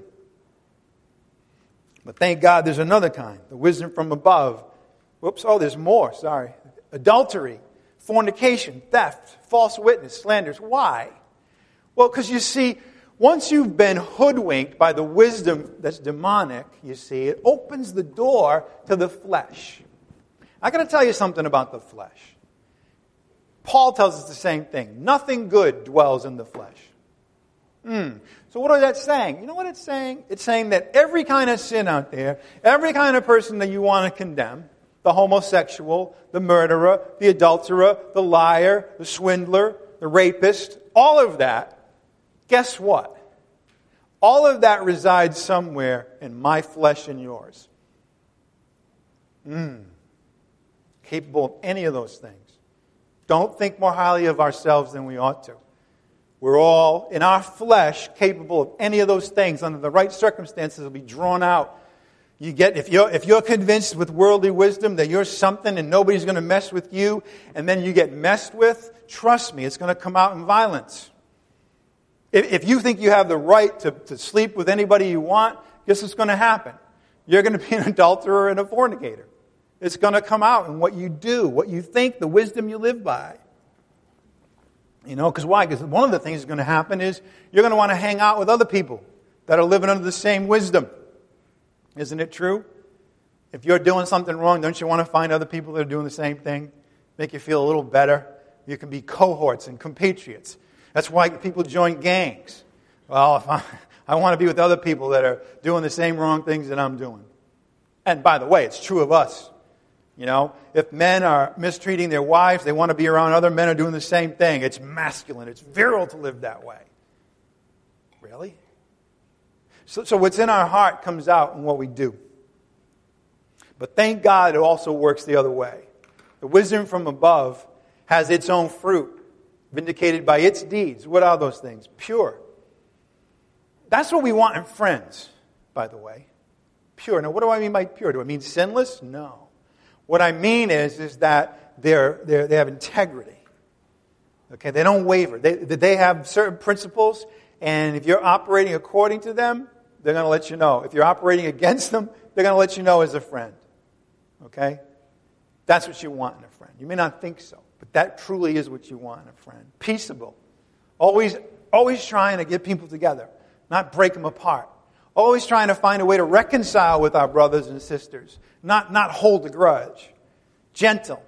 But thank God there's another kind. The wisdom from above. Whoops, oh, there's more, sorry. Adultery, fornication, theft, false witness, slanders. Why? Well, because you see, once you've been hoodwinked by the wisdom that's demonic, you see, it opens the door to the flesh. I got to tell you something about the flesh. Paul tells us the same thing. Nothing good dwells in the flesh. Mm. So what is that saying? You know what it's saying? It's saying that every kind of sin out there, every kind of person that you want to condemn, the homosexual, the murderer, the adulterer, the liar, the swindler, the rapist, all of that, guess what? All of that resides somewhere in my flesh and yours. Mm. Capable of any of those things. Don't think more highly of ourselves than we ought to. We're all, in our flesh, capable of any of those things. Under the right circumstances, will be drawn out. You get if you're if you're convinced with worldly wisdom that you're something and nobody's going to mess with you, and then you get messed with, trust me, it's going to come out in violence. If, if you think you have the right to, to sleep with anybody you want, guess what's going to happen? You're going to be an adulterer and a fornicator. It's going to come out in what you do, what you think, the wisdom you live by. You know, because why? Because one of the things that's going to happen is you're going to want to hang out with other people that are living under the same wisdom. Isn't it true? If you're doing something wrong, don't you want to find other people that are doing the same thing? Make you feel a little better. You can be cohorts and compatriots. That's why people join gangs. Well, if I, I want to be with other people that are doing the same wrong things that I'm doing. And by the way, it's true of us. You know, if men are mistreating their wives, they want to be around other men who are doing the same thing. It's masculine. It's virile to live that way. Really? So, so what's in our heart comes out in what we do. But thank God it also works the other way. The wisdom from above has its own fruit, vindicated by its deeds. What are those things? Pure. That's what we want in friends, by the way. Pure. Now, what do I mean by pure? Do I mean sinless? No. What I mean is, is that they're, they're, they have integrity. Okay, they don't waver. They, they have certain principles, and if you're operating according to them, they're going to let you know. If you're operating against them, they're going to let you know as a friend. Okay? That's what you want in a friend. You may not think so, but that truly is what you want in a friend. Peaceable. Always, always trying to get people together, not break them apart. Always trying to find a way to reconcile with our brothers and sisters, not, not hold a grudge. Gentle.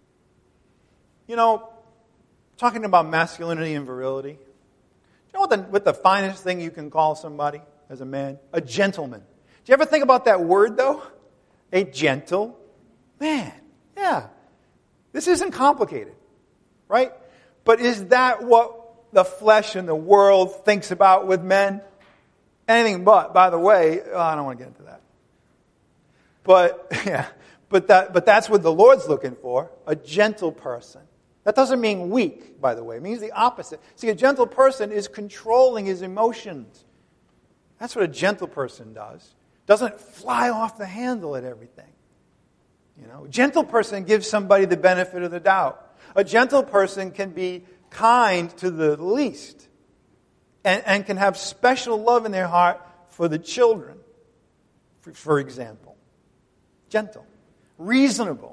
You know, talking about masculinity and virility, you know what the, what the finest thing you can call somebody as a man? A gentleman. Do you ever think about that word, though? A gentle man. Yeah. This isn't complicated, right? But is that what the flesh and the world thinks about with men? Anything but. By the way, oh, I don't want to get into that. But yeah, but that but that's what the Lord's looking for, a gentle person. That doesn't mean weak, by the way. It means the opposite. See, a gentle person is controlling his emotions. That's what a gentle person does. Doesn't fly off the handle at everything. You know, a gentle person gives somebody the benefit of the doubt. A gentle person can be kind to the least. And, and can have special love in their heart for the children, for, for example. Gentle. Reasonable.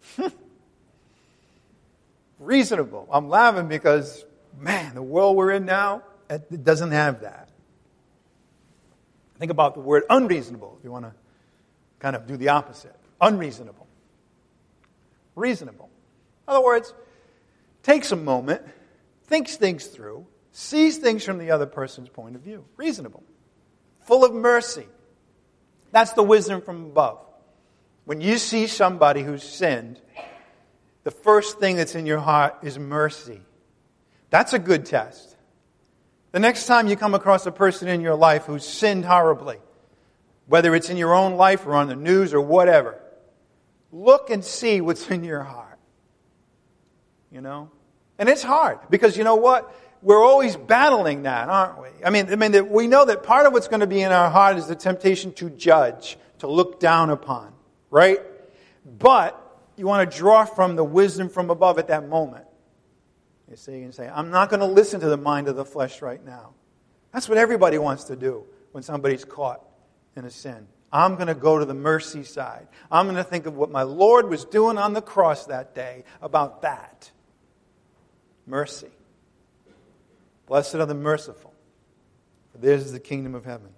Reasonable. I'm laughing because, man, the world we're in now, it doesn't have that. Think about the word unreasonable, if you want to kind of do the opposite. Unreasonable. Reasonable. In other words, takes a moment, thinks things through, sees things from the other person's point of view. Reasonable. Full of mercy. That's the wisdom from above. When you see somebody who's sinned, the first thing that's in your heart is mercy. That's a good test. The next time you come across a person in your life who's sinned horribly, whether it's in your own life or on the news or whatever, look and see what's in your heart. You know? And it's hard, because you know what? We're always battling that, aren't we? I mean, I mean, we know that part of what's going to be in our heart is the temptation to judge, to look down upon, right? But you want to draw from the wisdom from above at that moment. You see, you can say, I'm not going to listen to the mind of the flesh right now. That's what everybody wants to do when somebody's caught in a sin. I'm going to go to the mercy side. I'm going to think of what my Lord was doing on the cross that day about that. Mercy. Blessed are the merciful, for theirs is the kingdom of heaven.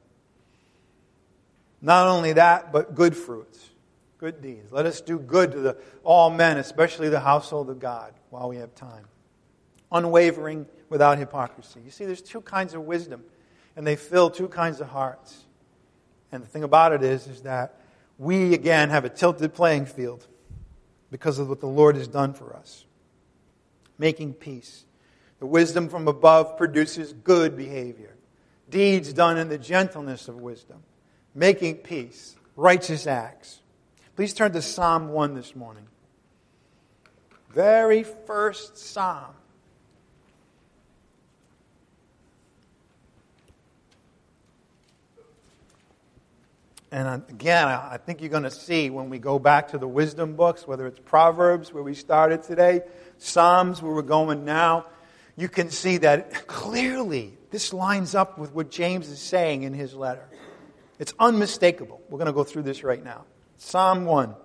Not only that, but good fruits, good deeds. Let us do good to the, all men, especially the household of God, while we have time. Unwavering, without hypocrisy. You see, there's two kinds of wisdom, and they fill two kinds of hearts. And the thing about it is, is that we, again, have a tilted playing field because of what the Lord has done for us. Making peace. The wisdom from above produces good behavior. Deeds done in the gentleness of wisdom. Making peace. Righteous acts. Please turn to Psalm one this morning. Very first Psalm. And again, I think you're going to see when we go back to the wisdom books, whether it's Proverbs, where we started today, Psalms, where we're going now, you can see that clearly this lines up with what James is saying in his letter. It's unmistakable. We're going to go through this right now. Psalm one.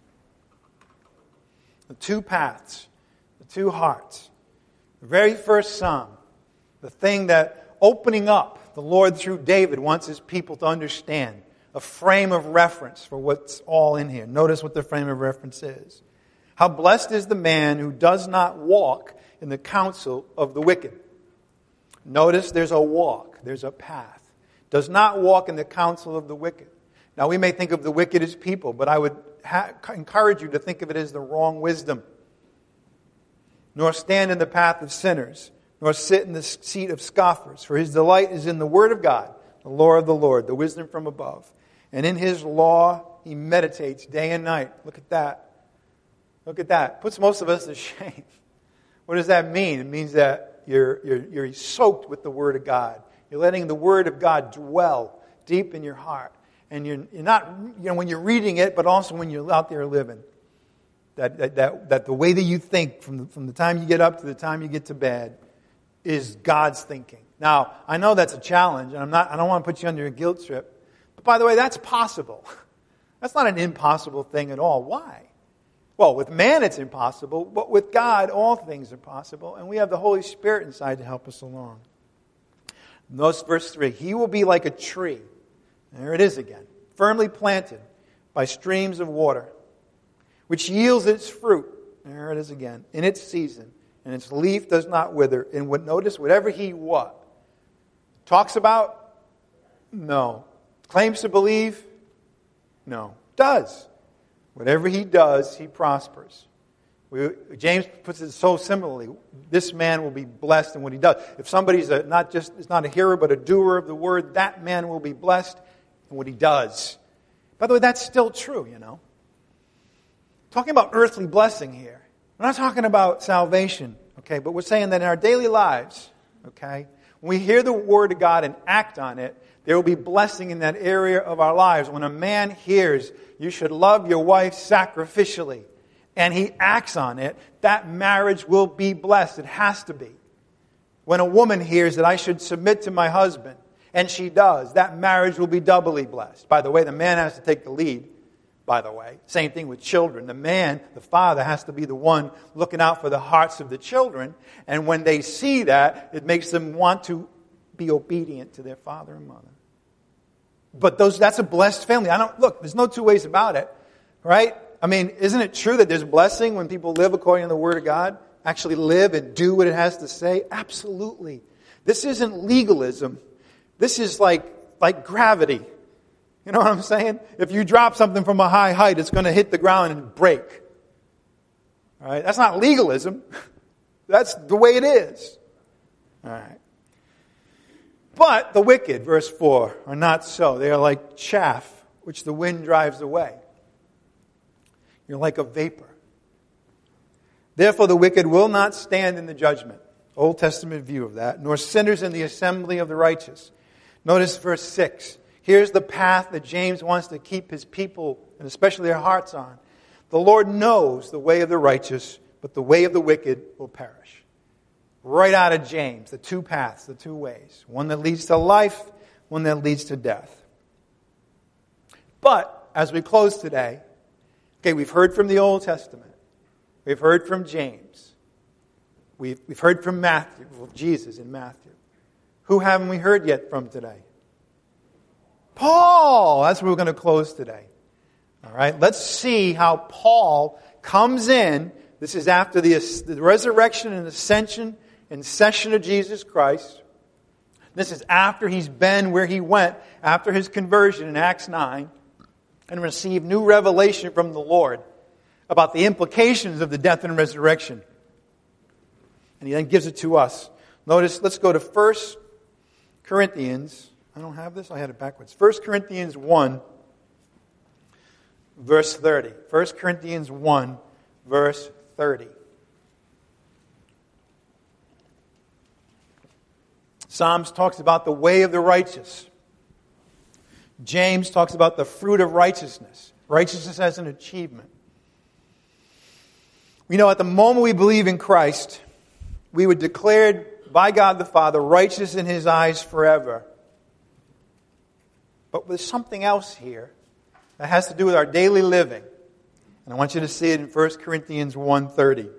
The two paths, the two hearts. The very first psalm, the thing that opening up, the Lord through David wants his people to understand. A frame of reference for what's all in here. Notice what the frame of reference is. How blessed is the man who does not walk in the counsel of the wicked. Notice there's a walk, there's a path. Does not walk in the counsel of the wicked. Now we may think of the wicked as people, but I would ha- encourage you to think of it as the wrong wisdom. Nor stand in the path of sinners, nor sit in the seat of scoffers. For his delight is in the word of God, the law of the Lord, the wisdom from above. And in his law he meditates day and night. Look at that. Look at that. Puts most of us to shame. What does that mean? It means that you're, you're, you're soaked with the word of God. You're letting the word of God dwell deep in your heart. And you're, you're not, you know, when you're reading it, but also when you're out there living. That, that, that, that the way that you think from the, from the time you get up to the time you get to bed is God's thinking. Now, I know that's a challenge, and I'm not, I don't want to put you under a guilt trip. But by the way, that's possible. That's not an impossible thing at all. Why? Well, with man it's impossible, but with God all things are possible, and we have the Holy Spirit inside to help us along. Notice verse three. He will be like a tree. There it is again. Firmly planted by streams of water, which yields its fruit. There it is again. In its season, and its leaf does not wither. And what, notice, whatever he what? Talks about? No. Claims to believe? No. Does. Whatever he does, he prospers. We, James puts it so similarly. This man will be blessed in what he does. If somebody's a, not just is not a hearer but a doer of the word, that man will be blessed in what he does. By the way, that's still true, you know. Talking about earthly blessing here. We're not talking about salvation, okay? But we're saying that in our daily lives, okay, when we hear the word of God and act on it, there will be blessing in that area of our lives. When a man hears, you should love your wife sacrificially, and he acts on it, that marriage will be blessed. It has to be. When a woman hears that I should submit to my husband, and she does, that marriage will be doubly blessed. By the way, the man has to take the lead, by the way. Same thing with children. The man, the father, has to be the one looking out for the hearts of the children. And when they see that, it makes them want to be obedient to their father and mother. But those that's a blessed family. I don't look, there's no two ways about it. Right? I mean, isn't it true that there's blessing when people live according to the Word of God? Actually live and do what it has to say? Absolutely. This isn't legalism. This is like like gravity. You know what I'm saying? If you drop something from a high height, it's going to hit the ground and break. All right? That's not legalism. That's the way it is. All right. But the wicked, verse four, are not so. They are like chaff, which the wind drives away. You're like a vapor. Therefore the wicked will not stand in the judgment. Old Testament view of that. Nor sinners in the assembly of the righteous. Notice verse six. Here's the path that James wants to keep his people, and especially their hearts on. The Lord knows the way of the righteous, but the way of the wicked will perish. Right out of James, the two paths, the two ways. One that leads to life, one that leads to death. But, as we close today, okay, we've heard from the Old Testament. We've heard from James. We've, we've heard from Matthew, well, Jesus in Matthew. Who haven't we heard yet from today? Paul! That's where we're going to close today. All right, let's see how Paul comes in. This is after the, the resurrection and ascension and session of Jesus Christ. This is after he's been where he went, after his conversion in Acts nine, and received new revelation from the Lord about the implications of the death and resurrection. And he then gives it to us. Notice, let's go to First Corinthians. I don't have this, I had it backwards. First Corinthians one, verse thirty. First Corinthians one, verse thirty. Psalms talks about the way of the righteous. James talks about the fruit of righteousness. Righteousness as an achievement. We know at the moment we believe in Christ, we were declared by God the Father righteous in His eyes forever. But there's something else here that has to do with our daily living. And I want you to see it in First Corinthians one thirty.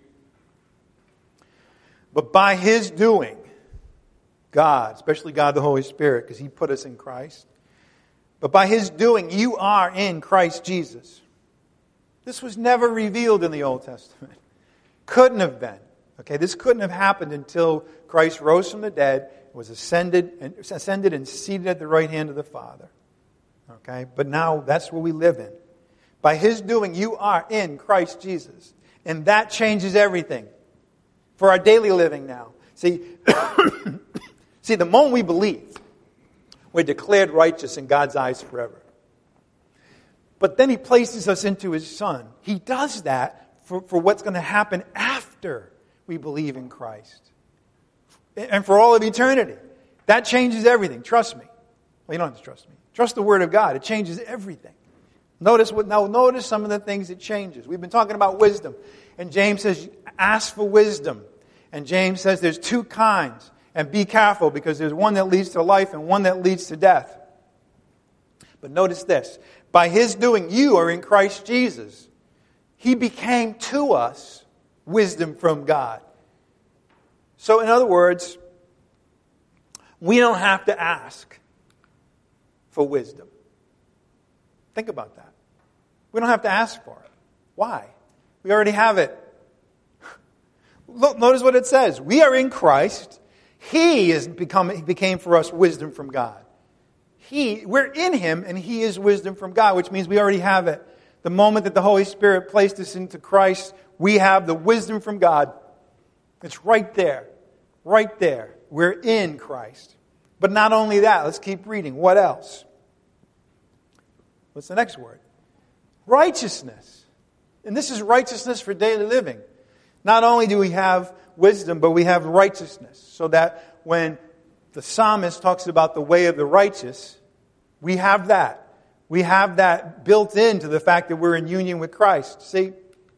But by His doing, God, especially God the Holy Spirit, because He put us in Christ. But by His doing, you are in Christ Jesus. This was never revealed in the Old Testament. Couldn't have been. Okay, this couldn't have happened until Christ rose from the dead, was ascended and ascended and seated at the right hand of the Father. Okay, but now that's where we live in. By His doing, you are in Christ Jesus. And that changes everything for our daily living now. See, see, the moment we believe, we're declared righteous in God's eyes forever. But then He places us into His Son. He does that for, for what's going to happen after we believe in Christ. And for all of eternity. That changes everything. Trust me. Well, you don't have to trust me. Trust the Word of God. It changes everything. Notice what now notice some of the things it changes. We've been talking about wisdom. And James says, ask for wisdom. And James says there's two kinds. And be careful, because there's one that leads to life and one that leads to death. But notice this. By His doing, you are in Christ Jesus. He became to us wisdom from God. So in other words, we don't have to ask for wisdom. Think about that. We don't have to ask for it. Why? We already have it. Look, notice what it says. We are in Christ. He is become, he became for us wisdom from God. He, we're in Him, and He is wisdom from God, which means we already have it. The moment that the Holy Spirit placed us into Christ, we have the wisdom from God. It's right there. Right there. We're in Christ. But not only that, let's keep reading. What else? What's the next word? Righteousness. And this is righteousness for daily living. Not only do we have wisdom, but we have righteousness. So that when the psalmist talks about the way of the righteous, we have that. We have that built into the fact that we're in union with Christ. See,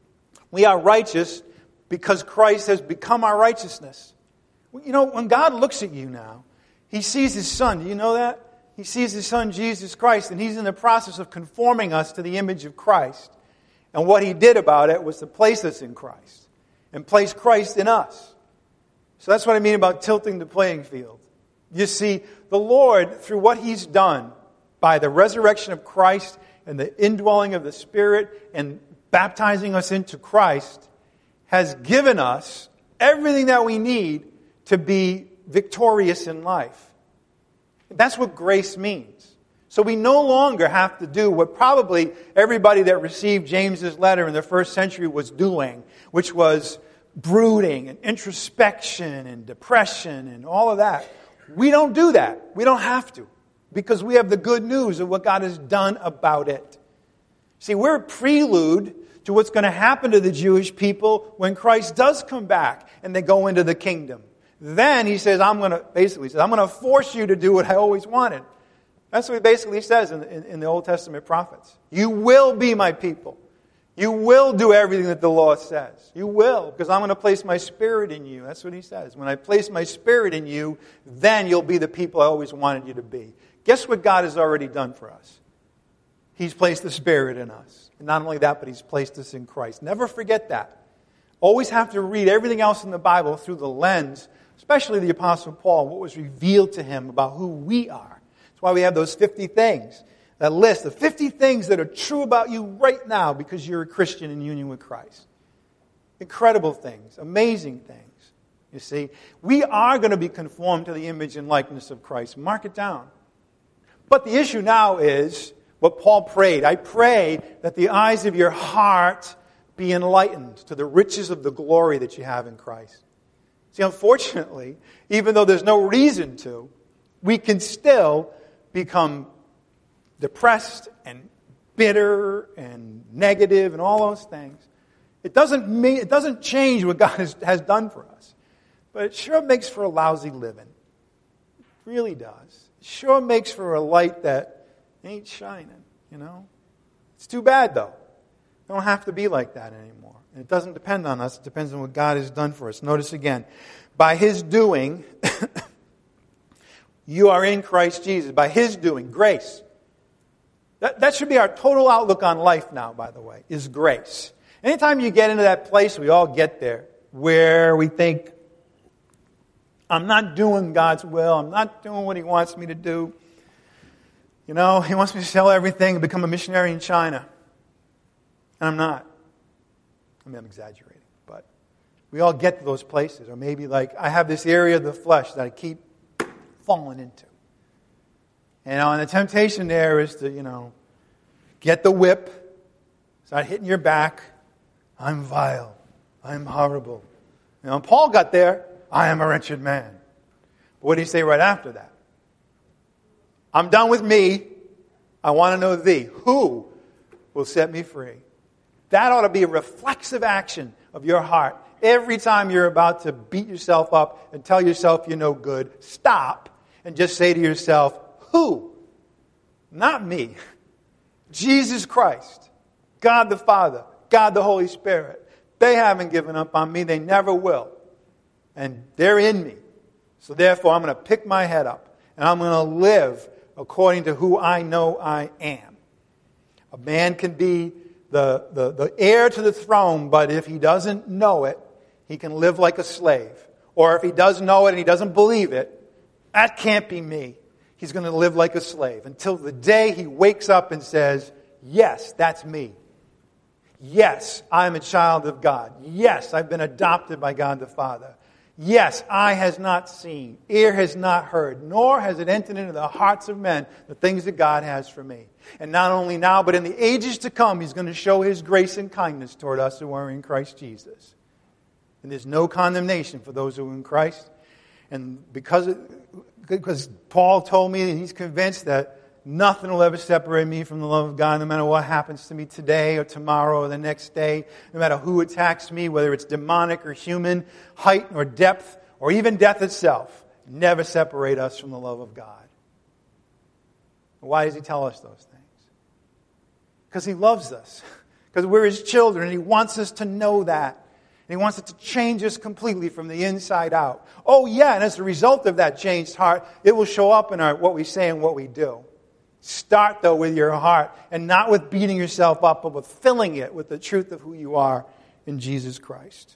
we are righteous because Christ has become our righteousness. You know, when God looks at you now, He sees His Son. Do you know that? He sees His Son, Jesus Christ, and He's in the process of conforming us to the image of Christ. And what He did about it was to place us in Christ and place Christ in us. So that's what I mean about tilting the playing field. You see, the Lord, through what He's done by the resurrection of Christ and the indwelling of the Spirit and baptizing us into Christ, has given us everything that we need to be victorious in life. That's what grace means. So we no longer have to do what probably everybody that received James's letter in the first century was doing, which was brooding and introspection and depression and all of that. We don't do that. We don't have to, because we have the good news of what God has done about it. See, we're a prelude to what's going to happen to the Jewish people when Christ does come back and they go into the kingdom. Then He says, I'm going to, basically says, I'm going to force you to do what I always wanted. That's what He basically says in, in, in the Old Testament prophets. You will be my people. You will do everything that the law says. You will, because I'm going to place my Spirit in you. That's what He says. When I place my Spirit in you, then you'll be the people I always wanted you to be. Guess what God has already done for us? He's placed the Spirit in us. And not only that, but He's placed us in Christ. Never forget that. Always have to read everything else in the Bible through the lens, especially the Apostle Paul, what was revealed to him about who we are. That's why we have those fifty things, that list of fifty things that are true about you right now because you're a Christian in union with Christ. Incredible things, amazing things. You see, we are going to be conformed to the image and likeness of Christ. Mark it down. But the issue now is what Paul prayed. I pray that the eyes of your heart be enlightened to the riches of the glory that you have in Christ. See, unfortunately, even though there's no reason to, we can still become depressed and bitter and negative and all those things. It doesn't mean, it doesn't change what God has, has done for us. But it sure makes for a lousy living. It really does. It sure makes for a light that ain't shining, you know. It's too bad, though. We don't have to be like that anymore. And it doesn't depend on us. It depends on what God has done for us. Notice again, by His doing, you are in Christ Jesus. By His doing, grace. That, that should be our total outlook on life now, by the way, is grace. Anytime you get into that place, we all get there, where we think, I'm not doing God's will. I'm not doing what He wants me to do. You know, He wants me to sell everything and become a missionary in China. And I'm not. I mean, I'm exaggerating. But we all get to those places. Or maybe like, I have this area of the flesh that I keep falling into. You know, and the temptation there is to, you know, get the whip Start hitting your back. I'm vile. I'm horrible. You know, Paul got there. I am a wretched man. But what did he say right after that? I'm done with me. I want to know thee. Who will set me free? That ought to be a reflexive action of your heart. Every time you're about to beat yourself up and tell yourself you're no good, stop and just say to yourself, who? Not me. Jesus Christ, God the Father, God the Holy Spirit. They haven't given up on me. They never will. And they're in me. So therefore, I'm going to pick my head up and I'm going to live according to who I know I am. A man can be the, the, the heir to the throne, but if he doesn't know it, he can live like a slave. Or if he does know it and he doesn't believe it, that can't be me. He's going to live like a slave until the day he wakes up and says, yes, that's me. Yes, I'm a child of God. Yes, I've been adopted by God the Father. Yes, eye has not seen, ear has not heard, nor has it entered into the hearts of men the things that God has for me. And not only now, but in the ages to come, He's going to show His grace and kindness toward us who are in Christ Jesus. And there's no condemnation for those who are in Christ. And because, it, because Paul told me that he's convinced that nothing will ever separate me from the love of God, no matter what happens to me today or tomorrow or the next day, no matter who attacks me, whether it's demonic or human, height or depth, or even death itself, never separate us from the love of God. Why does He tell us those things? Because He loves us. Because we're His children, and He wants us to know that. And He wants it to change us completely from the inside out. Oh yeah, and as a result of that changed heart, it will show up in our what we say and what we do. Start, though, with your heart, and not with beating yourself up, but with filling it with the truth of who you are in Jesus Christ.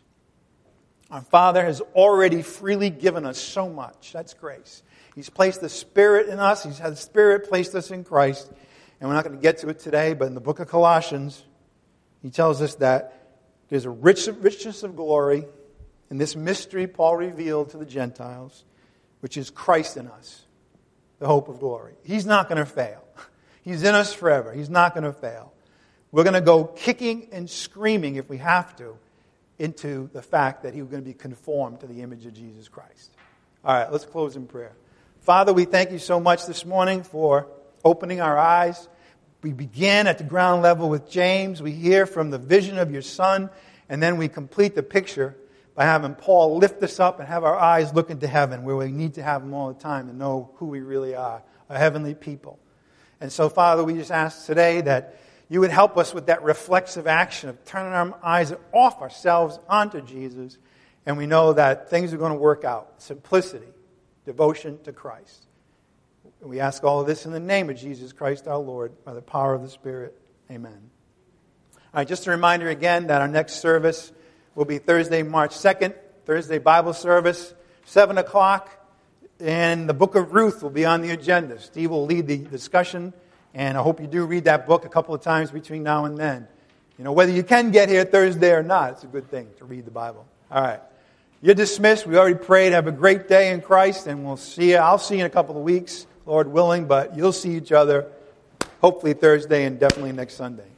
Our Father has already freely given us so much. That's grace. He's placed the Spirit in us. He's had the Spirit placed us in Christ. And we're not going to get to it today, but in the book of Colossians, he tells us that there's a rich, richness of glory in this mystery Paul revealed to the Gentiles, which is Christ in us, the hope of glory. He's not going to fail. He's in us forever. He's not going to fail. We're going to go kicking and screaming, if we have to, into the fact that He's going to be conformed to the image of Jesus Christ. All right, let's close in prayer. Father, we thank You so much this morning for opening our eyes. We begin at the ground level with James. We hear from the vision of Your Son, and then we complete the picture by having Paul lift us up and have our eyes look into heaven, where we need to have them all the time to know who we really are, a heavenly people. And so, Father, we just ask today that You would help us with that reflexive action of turning our eyes off ourselves onto Jesus, and we know that things are going to work out. Simplicity, devotion to Christ. And we ask all of this in the name of Jesus Christ our Lord, by the power of the Spirit. Amen. All right, just a reminder again that our next service will be Thursday, March second, Thursday Bible service, seven o'clock, and the book of Ruth will be on the agenda. Steve will lead the discussion, and I hope you do read that book a couple of times between now and then. You know, whether you can get here Thursday or not, it's a good thing to read the Bible. All right. You're dismissed. We already prayed. Have a great day in Christ, and we'll see you. I'll see you in a couple of weeks, Lord willing, but you'll see each other hopefully Thursday and definitely next Sunday.